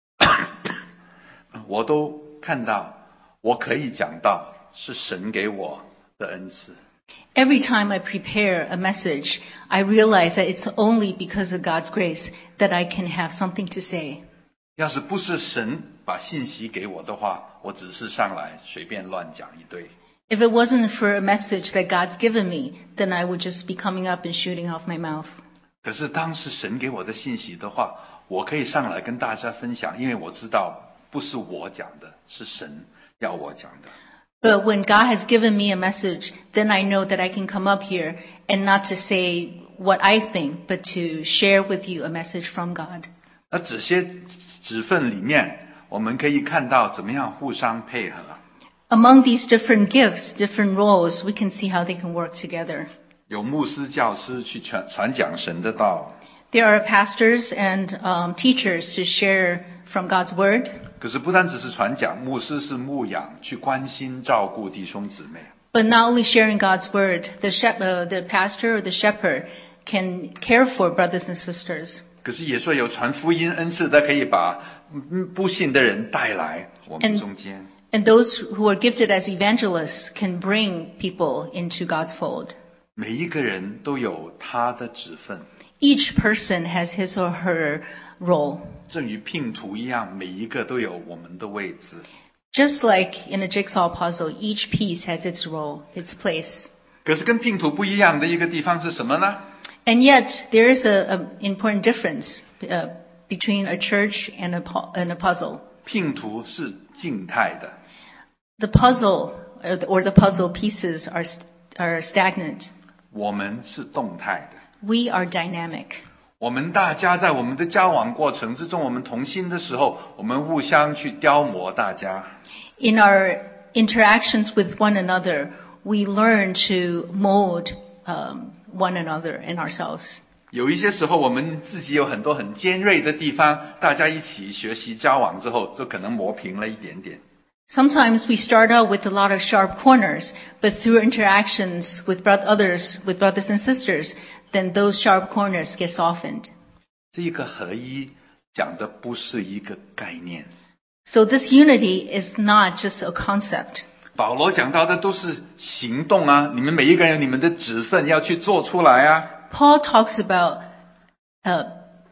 我都看到我可以讲道是神给我的恩赐。 Every time I prepare a message, I realize that it's only because of God's grace that I can have something to say. 要是不是神把信息给我的话，我只是上来随便乱讲一堆。 If it wasn't for a message that God's given me, then I would just be coming up and shooting off my mouth. 可是当是神给我的信息的话，我可以上来跟大家分享，因为我知道不是我讲的，是神要我讲的。 But when God has given me a message, then I know that I can come up here and not to say what I think, but to share with you a message from God. 那这些职分里面，我们可以看到怎么样互相配合。 Among these different gifts, different roles, we can see how they can work together. 有牧师、教师去传传讲神的道， There are pastors and um, teachers to share from God's word. 可是不单只是传讲，牧师是牧养，去关心照顾弟兄姊妹。 But not only sharing God's word, the, shep- uh, the pastor or the shepherd can care for brothers and sisters. 可是也说有传福音恩赐的，可以把嗯不信的人带来我们 And- 中间。 And those who are gifted as evangelists can bring people into God's fold. 每一个人都有他的职分， Each person has his or her role. 正如拼图一样，每一个都有我们的位置。 Just like in a jigsaw puzzle, each piece has its role, its place. 可是跟拼图不一样的一个地方是什么呢？ And yet, there is an important difference uh, between a church and a, pu- and a puzzle. 拼图是静态的， The puzzle or the, or the puzzle pieces are, st- are stagnant. 我们是动态的。 We are dynamic. 我们大家在我们的交往过程之中，我们同心的时候，我们互相去雕磨大家。 In our interactions with one another, we learn to mold um, one another and ourselves. 有一些时候，我们自己有很多很尖锐的地方，大家一起学习交往之后，就可能磨平了一点点。 Sometimes we start out with a lot of sharp corners, but through interactions with bro- others, with brothers and sisters, then those sharp corners get softened. 这一个合一讲的不是一个概念， So this unity is not just a concept. 保罗讲到的都是行动啊，你们每一个人有你们的职分要去做出来啊。 Paul talks about uh,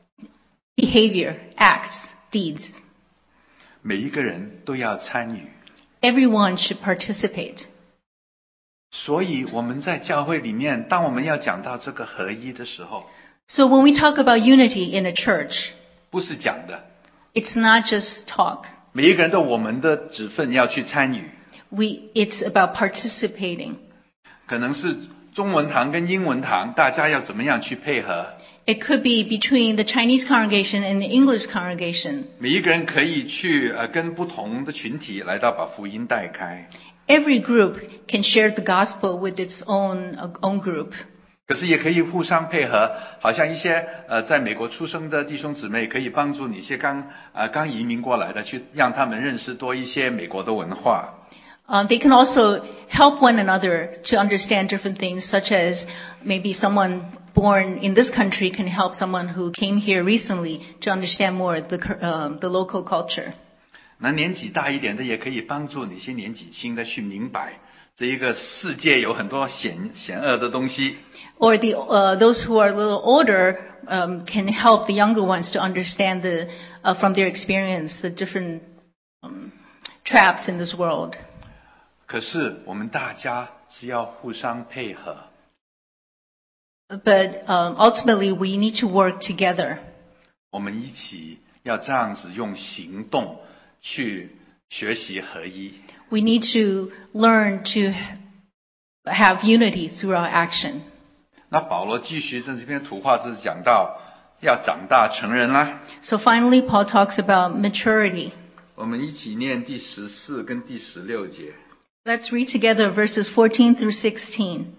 behavior, acts, deeds. 每一个人都要参与， Everyone should participate. 所以我们在教会里面，当我们要讲到这个合一的时候， So when we talk about unity in a church, 不是讲的， it's not just talk. 每一个人都有我们的职分要去参与， We, it's about participating. 可能是中文堂跟英文堂，大家要怎么样去配合？ It could be between the Chinese congregation and the English congregation. 每一个人可以去呃跟不同的群体来到把福音带开， Every group can share the gospel with its own, uh, own group. 可是也可以互相配合，好像一些呃在美国出生的弟兄姊妹，可以帮助你一些刚呃刚移民过来的，去让他们认识多一些美国的文化。 Um, they can also help one another to understand different things, such as maybe someone born in this country can help someone who came here recently to understand more the, um, the local culture. 那年纪大一点的也可以帮助那些年纪轻的去明白这一个世界有很多险险恶的东西。 Or the, uh, those who are a little older um, can help the younger ones to understand the, uh, from their experience the different um, traps in this world. 可是我们大家是要互相配合。 But um, ultimately, we need to work together. 我们一起要这样子用行动去学习合一。 We need to learn to have unity through our action. 那保罗继续在这篇图画就是讲到要长大成人啦。 So finally, Paul talks about maturity. 我们一起念第十四跟第十六节。 Let's read together verses fourteen through sixteen.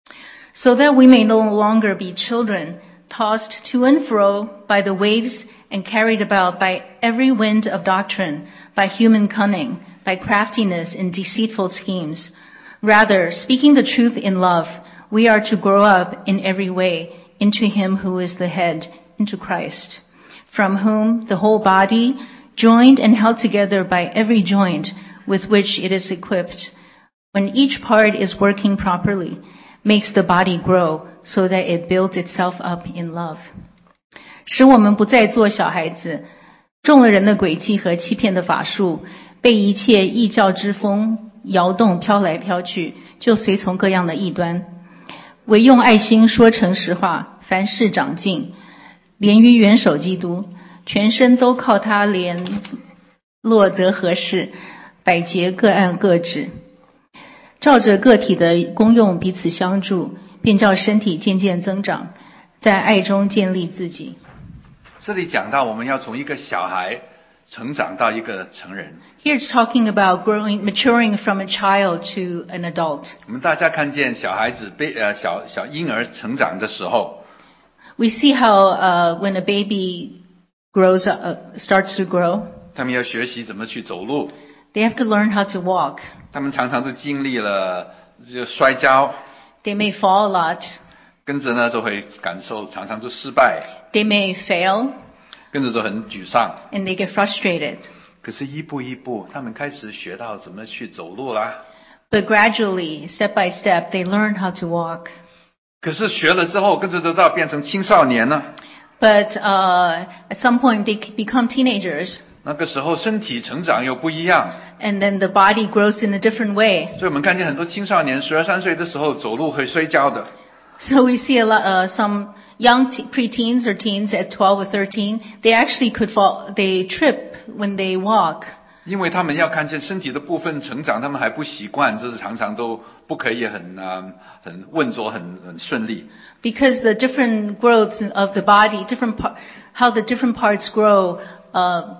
So that we may no longer be children, tossed to and fro by the waves and carried about by every wind of doctrine, by human cunning, by craftiness in deceitful schemes. Rather, speaking the truth in love, we are to grow up in every way into him who is the head, into Christ, from whom the whole body, joined and held together by every joint with which it is equipped, when each part is working properly, makes the body grow so that it builds itself up in love. 使我们不再做小孩子，中了人的诡计和欺骗的法术，被一切异教之风摇动飘来飘去，就随从各样的异端。唯用爱心说诚实话，凡事长进，连于元首基督，全身都靠他联络得合适，百节各按各职，照着个体的功用彼此相助，便叫身体渐渐增长，在爱中建立自己。 这里讲到我们要从一个小孩成长到一个成人。 Here it's talking about growing, maturing from a child to an adult. 我们大家看见小孩子被呃小小婴儿成长的时候 We see how uh, when a baby grows up, uh, starts to grow, 他们要学习怎么去走路， they have to learn how to walk. 他们常常都经历了就摔跤， They may fall a lot. 跟着呢就会感受常常就失败， They may fail 跟着就很沮丧。 and they get frustrated. 可是一步一步他们开始学到怎么去走路啦。 But gradually, step by step, they learn how to walk. 可是学了之后跟着就到变成青少年了， But uh, at some point, they become teenagers. 那个时候身体成长又不一样， And then the body grows in a different way. 所以我们看见很多青少年十二三岁的时候走路会摔跤的。 So we see a lot, uh, some young te- preteens or teens at twelve or thirteen, they actually could fall, they trip when they walk. 因为他们要看见身体的部分成长，他们还不习惯，就是常常都不可以很啊、很稳着、很很顺利。 Because the different growths of the body, different par- how the different parts grow, uh,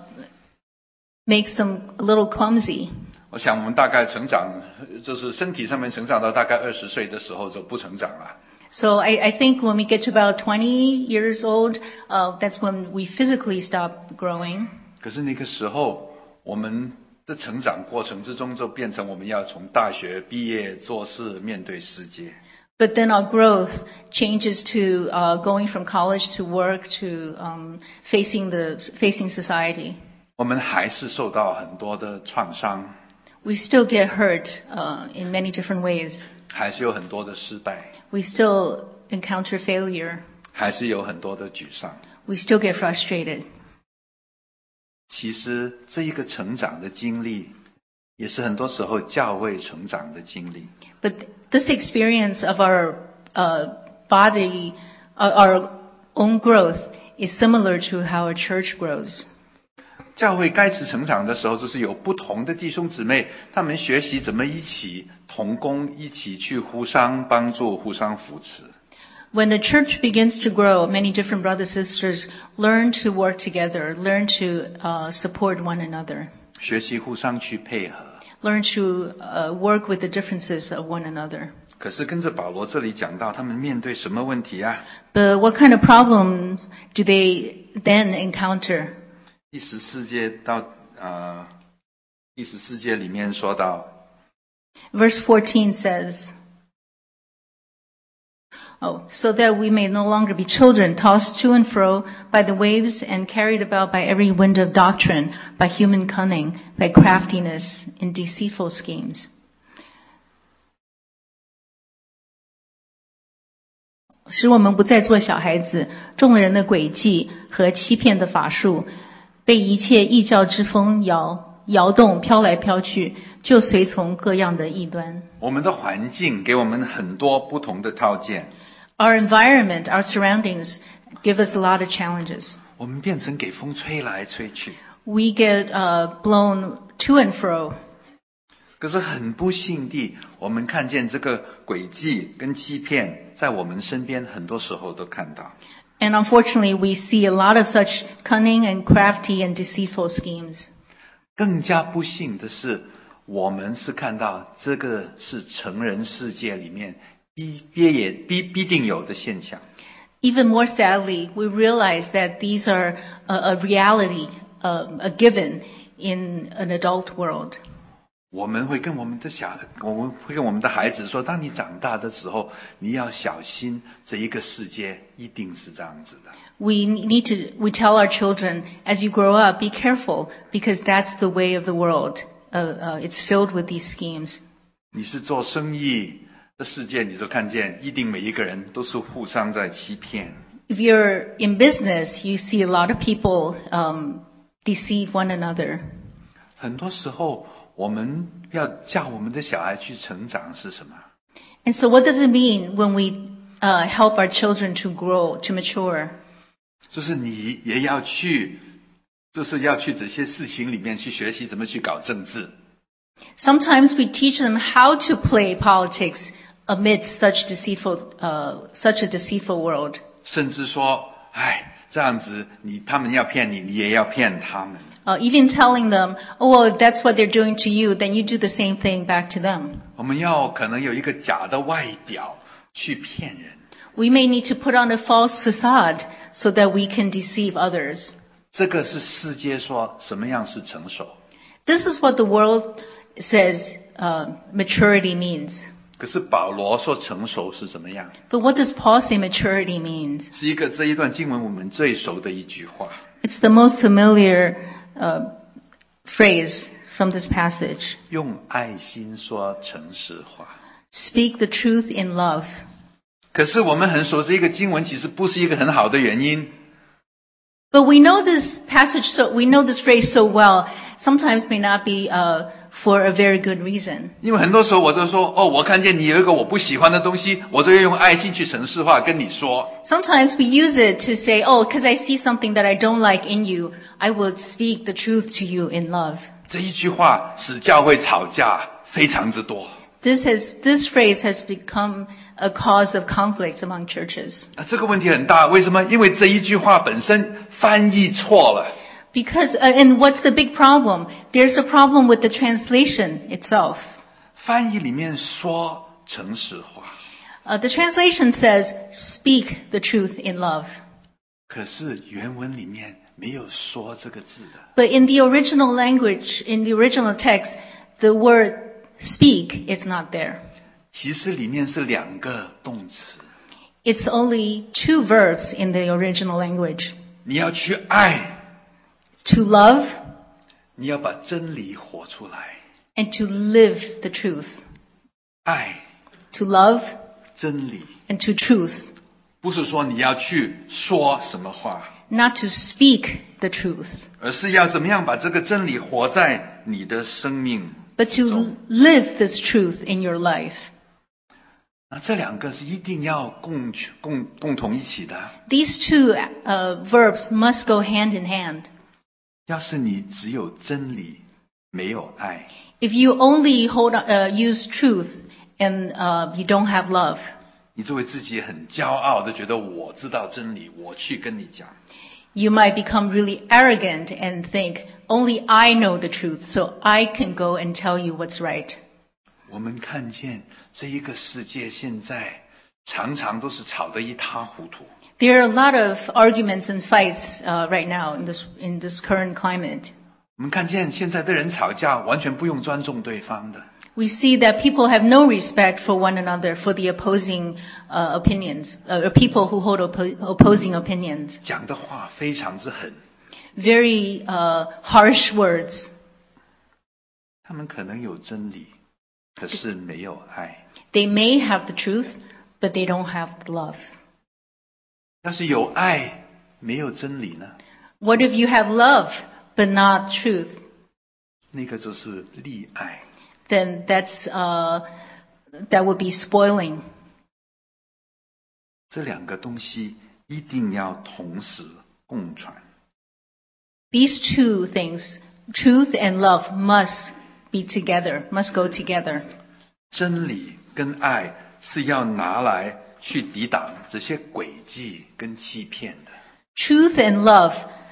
makes them a little clumsy. 我想我们大概成长，就是身体上面成长到大概二十岁的时候就不成长了。 So I, I think when we get to about twenty years old, uh, that's when we physically stop growing. 可是那个时候，我们的成长过程之中，就变成我们要从大学毕业做事，面对世界。 But then our growth changes to uh, going from college to work to um, facing the facing society. 我们还是受到很多的创伤， We still get hurt uh, in many different ways. 还是有很多的失败， We still encounter failure. 还是有很多的沮丧。 We still get frustrated. 其实这一个成长的经历，也是很多时候教会成长的经历。 But this experience of our uh, body, uh, our own growth, is similar to how a church grows. 教会开始成长的时候，就是有不同的弟兄姊妹，他们学习怎么一起同工，一起去互相帮助、互相扶持。 When the church begins to grow, many different brothers and sisters learn to work together, learn to uh, support one another, 学习互相去配合。 learn to uh, work with the differences of one another. 可是跟着保罗这里讲到，他们面对什么问题啊？ But what kind of problems do they then encounter? 第十四节到呃，第十四节里面说到， Verse fourteen says, Oh, so that we may no longer be children, tossed to and fro by the waves and carried about by every wind of doctrine, by human cunning, by craftiness in deceitful schemes. 使我们不再做小孩子，众人的诡计和欺骗的法术，被一切异教之风摇摇动，飘来飘去，就随从各样的异端。 我们的环境给我们很多不同的条件。 Our environment, our surroundings, give us a lot of challenges. 我们变成给风吹来吹去。 We get uh, blown to and fro. 可是很不幸地，我们看见这个诡计跟欺骗，在我们身边很多时候都看到。 And unfortunately, we see a lot of such cunning and crafty and deceitful schemes. 更加不幸的是，我们是看到这个是成人世界里面必必也必必定有的现象。 Even more sadly, we realize that these are a, a reality, a, a given in an adult world. 我们会跟我们的小，我们会跟我们的孩子说，当你长大的时候，你要小心，这一个世界一定是这样子的。 We need to, we tell our children, as you grow up, be careful, because that's the way of the world. Uh, uh, it's filled with these schemes. 你是做生意的世界，你就看见，一定每一个人都是互相在欺骗。 If you're in business, you see a lot of people um, deceive one another. 很多时候，我们要教我们的小孩去成长是什么？ And so what does it mean when we uh, help our children to grow, to mature? 就是你也要去，就是要去这些事情里面去学习怎么去搞政治。 Sometimes we teach them how to play politics amidst such deceitful, uh, such a deceitful world. 甚至说，哎，这样子，你他们要骗你，你也要骗他们。 Uh, even telling them, oh, well, if that's what they're doing to you, then you do the same thing back to them. 我们要可能有一个假的外表去骗人。 We may need to put on a false facade so that we can deceive others. 这个是世界说什么样是成熟。 This is what the world says uh, maturity means. 可是保罗说成熟是怎么样？ But what does Paul say maturity means? 是一个这一段经文我们最熟的一句话。 It's the most familiar uh, phrase from this passage. 用爱心说诚实话。 Speak the truth in love. 可是我们很熟这一个经文，其实不是一个很好的原因。 But we know this passage, so we know this phrase so well. Sometimes may not be uh, for a very good reason. 因为很多时候我就说，哦，我看见你有一个我不喜欢的东西，我就要用爱心去诚实话跟你说。 Sometimes we use it to say, oh, because I see something that I don't like in you, I will speak the truth to you in love. 这一句话使教会吵架非常之多。 This has, this phrase has become a cause of conflict among churches. 啊，这个问题很大，为什么？因为这一句话本身翻译错了。 Because, uh, and what's the big problem? There's a problem with the translation itself. 翻译里面说诚实话， Uh, the translation says, speak the truth in love. 可是原文里面没有说这个字的。 But in the original language, in the original text, the word speak is not there. 其实里面是两个动词， It's only two verbs in the original language. 你要去爱， To love 你要把真理活出来。 and to live the truth. 爱 To love 真理， and to truth. 不是说你要去说什么话， Not to speak the truth, 而是要怎么样把这个真理活在你的生命 but to 中。 live this truth in your life. 那这两个是一定要共共共同一起的。 These two uh, verbs must go hand in hand. 要是你只有真理，没有爱， If you only hold on, uh, use truth and uh, you don't have love, 你就会自己很骄傲的觉得我知道真理，我去跟你讲。 you might become really arrogant and think, only I know the truth, so I can go and tell you what's right. 我们看见这一个世界现在常常都是吵得一塌糊涂。 There are a lot of arguments and fights uh, right now in this, in this current climate. 我们看见现在的人吵架完全不用尊重对方的。 We see that people have no respect for one another for the opposing uh, opinions, uh, people who hold oppo- opposing opinions. 讲的话非常之狠， Very uh, harsh words. 他们可能有真理，可是没有爱。 They may have the truth, but they don't have the love. 要是有爱没有真理呢？ What if you have love, but not truth? 那个就是利爱。 Then that's uh, that would be spoiling. 这两个东西一定要同时共传。 These two things, truth and love, must be together, must go together. 真理跟爱是要拿来去抵挡这些诡计跟欺骗的。 Truth and love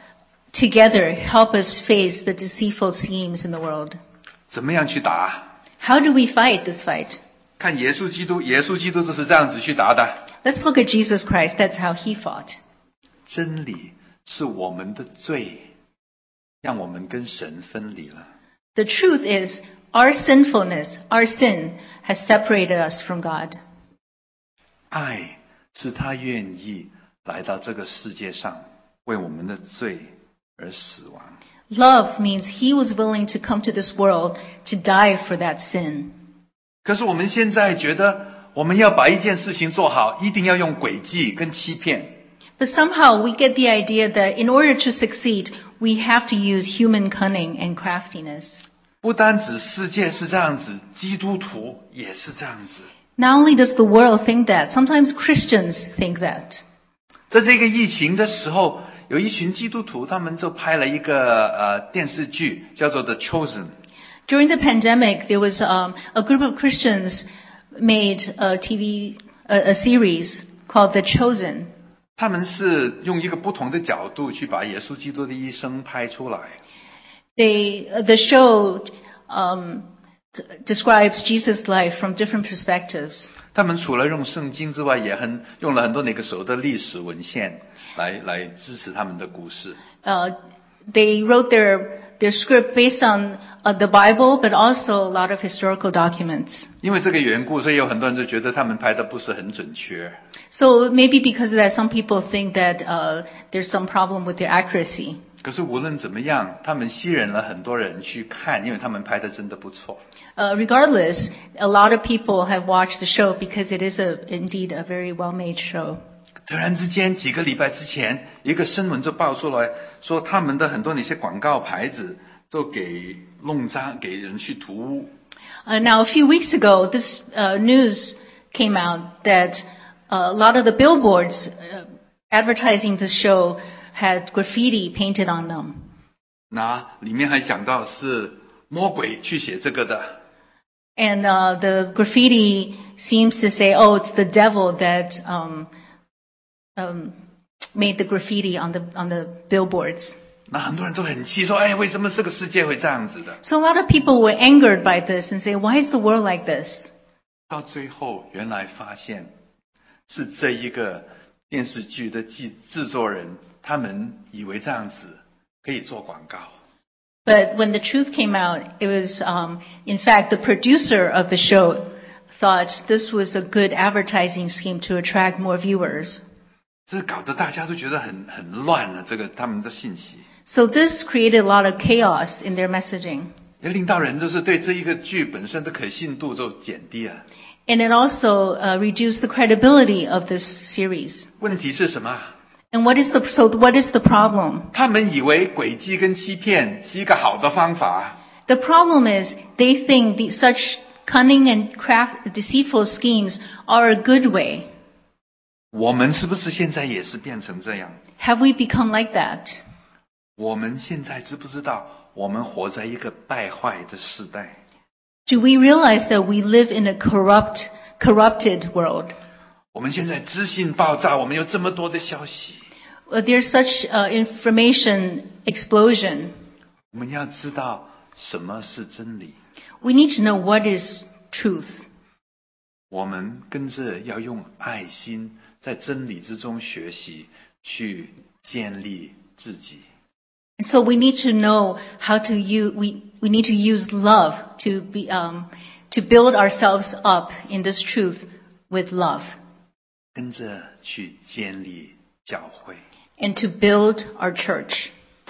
together help us face the deceitful schemes in the world. 怎么样去打？ How do we fight this fight? 看耶稣基督，耶稣基督就是这样子去打的。 Let's look at Jesus Christ. That's how he fought. 真理是我们的罪，让我们跟神分离了。 The truth is, our sinfulness, our sin, has separated us from God. 爱是他愿意来到这个世界上，为我们的罪而死亡。 Love means he was willing to come to this world to die for that sin. 可是我们现在觉得，我们要把一件事情做好，一定要用诡计跟欺骗。 But somehow we get the idea that in order to succeed, we have to use human cunning and craftiness. 不单指世界是这样子，基督徒也是这样子。 Not only does the world think that, sometimes Christians think that. 在这个疫情的时候，有一群基督徒，他们就拍了一个呃电视剧，叫做《The Chosen》。 During the pandemic, there was um, a group of Christians made a T V, a, a series called The Chosen. 他们是用一个不同的角度去把耶稣基督的一生拍出来。 They, uh, the show um, d- describes Jesus' life from different perspectives. 他们除了用圣经之外，也很用了很多那个时候的历史文献来来支持他们的故事。 Uh, they wrote their their script based on uh, the Bible, but also a lot of historical documents. 因为这个缘故，所以有很多人就觉得他们拍的不是很准确。 So maybe because of that, some people think that uh, there's some problem with their accuracy. 可是无论怎么样，他们吸引了很多人去看，因为他们拍的真的不错。 Uh, regardless, a lot of people have watched the show because it is a, indeed a very well-made show. 突然之间，几个礼拜之前，一个新闻就爆出来说，他们的很多那些广告牌子都给弄脏，给人去涂污。 Uh, now, a few weeks ago, this uh, news came out that uh, a lot of the billboards uh, advertising this show had graffiti painted on them. 那里面还讲到是魔鬼去写这个的。 And uh, the graffiti seems to say, oh, it's the devil that um, um, made the graffiti on the on the billboards. 那很多人都很气，说：“哎，为什么这个世界会这样子的 So a lot of people were angered by this and say, why is the world like this?？” 到最后，原来发现是这一个电视剧的制制作人，他们以为这样子可以做广告。 But when the truth came out, it was, um, in fact, the producer of the show thought this was a good advertising scheme to attract more viewers. 这搞得大家都觉得很很乱了，这个他们的信息， So this created a lot of chaos in their messaging. 也令到人就是对这一个剧本身的可信度就减低了。 And it also uh, reduced the credibility of this series. 问题是什么？ And what is the, so what is the problem? 他们以为诡计跟欺骗是一个好的方法， The problem is they think the, such cunning and craft, deceitful schemes are a good way. 我们是不是现在也是变成这样？ Have we become like that? 我们现在知不知道，我们活在一个败坏的时代？ Do we realize that we live in a corrupt, corrupted world? 我们现在资讯爆炸，我们有这么多的消息， Uh, There's such uh, information explosion. 我们要知道什么是真理。 We need to know what is truth. 我们跟着要用爱心，在真理之中学习，去建立自己。 And so we need to know how to use, we, we need to use love to be, um, to build ourselves up in this truth with love, 跟着去建立教会， and to build our church,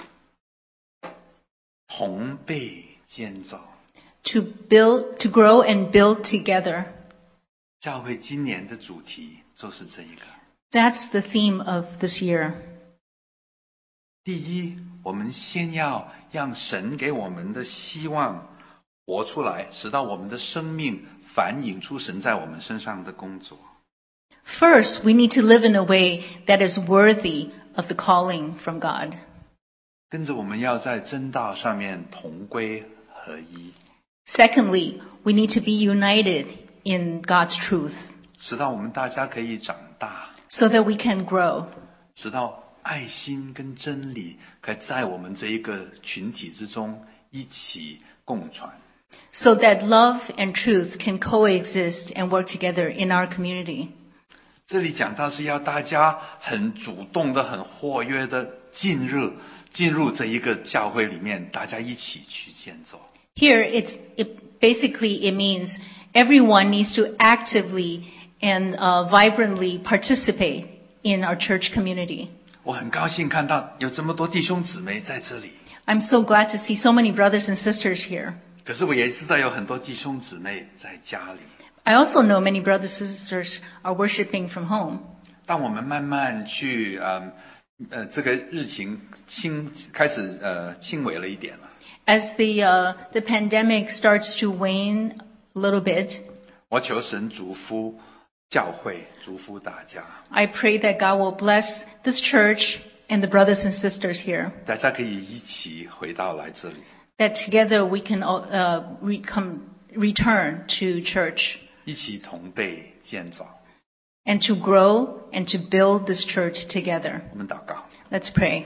同被建造。 to build, to grow and build together. 教会今年的主题就是这一个。 That's the theme of this year. 第一，我们先要让神给我们的希望活出来，使到我们的生命反映出神在我们身上的工作。 First, we need to live in a way that is worthy of the calling from God. 跟着我们要在真道上面同归合一， Secondly, we need to be united in God's truth 使到我们大家可以长大， so that we can grow, 使到爱心跟真理可以在我们这一个群体之中一起共传。 so that love and truth can coexist and work together in our community. 这里讲到是要大家很主动的、很活跃的进入进入这一个教会里面，大家一起去建造。 Here, it's it, basically it means everyone needs to actively and uh, vibrantly participate in our church community. 我很高兴看到有这么多弟兄姊妹在这里， I'm so glad to see so many brothers and sisters here. 可是我也知道有很多弟兄姊妹在家里。 I also know many brothers and sisters are worshiping from home. 当我们慢慢去呃呃这个日情轻开始呃轻微了一点了， As the uh, the pandemic starts to wane a little bit, 我求神祝福教会，祝福大家， I pray that God will bless this church and the brothers and sisters here. 大家可以一起回到来这里， That together we can uh, re- come, return to church 一起同被建造。 and to grow and to build this church together. 我们祷告， Let's pray.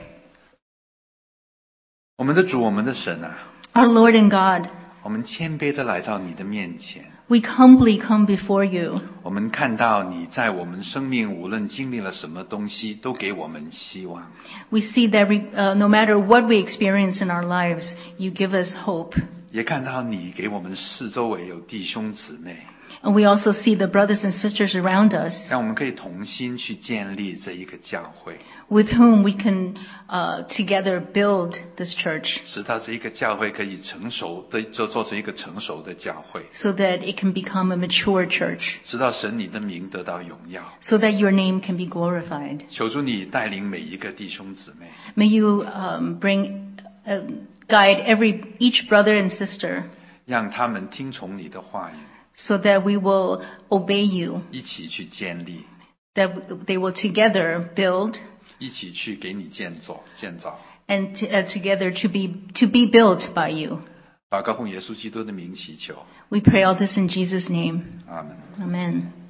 我们的主，我们的神啊， Our Lord and God, 我们谦卑的来到你的面前， we humbly come before you. 我们看到你在我们生命无论经历了什么东西，都给我们希望。 We see that we, uh, no matter what we experience in our lives, you give us hope. 也看到你给我们四周围有弟兄姊妹， And we also see the brothers and sisters around us 让我们可以同心去建立这一个教会， with whom we can uh, together build this church 使到这一个教会可以成熟的，就做成一个成熟的教会， so that it can become a mature church, 使到神你的名得到荣耀。 so that your name can be glorified. 求主你带领每一个弟兄姊妹， May you um, bring, uh, guide every each brother and sister 让他们听从你的话语， so that we will obey you, 一起去建立， that they will together build 一起去给你建造建造。 and t- uh, together to be to be built by you. 祷告奉耶稣基督的名祈求， We pray all this in Jesus' name. 阿门。 Amen.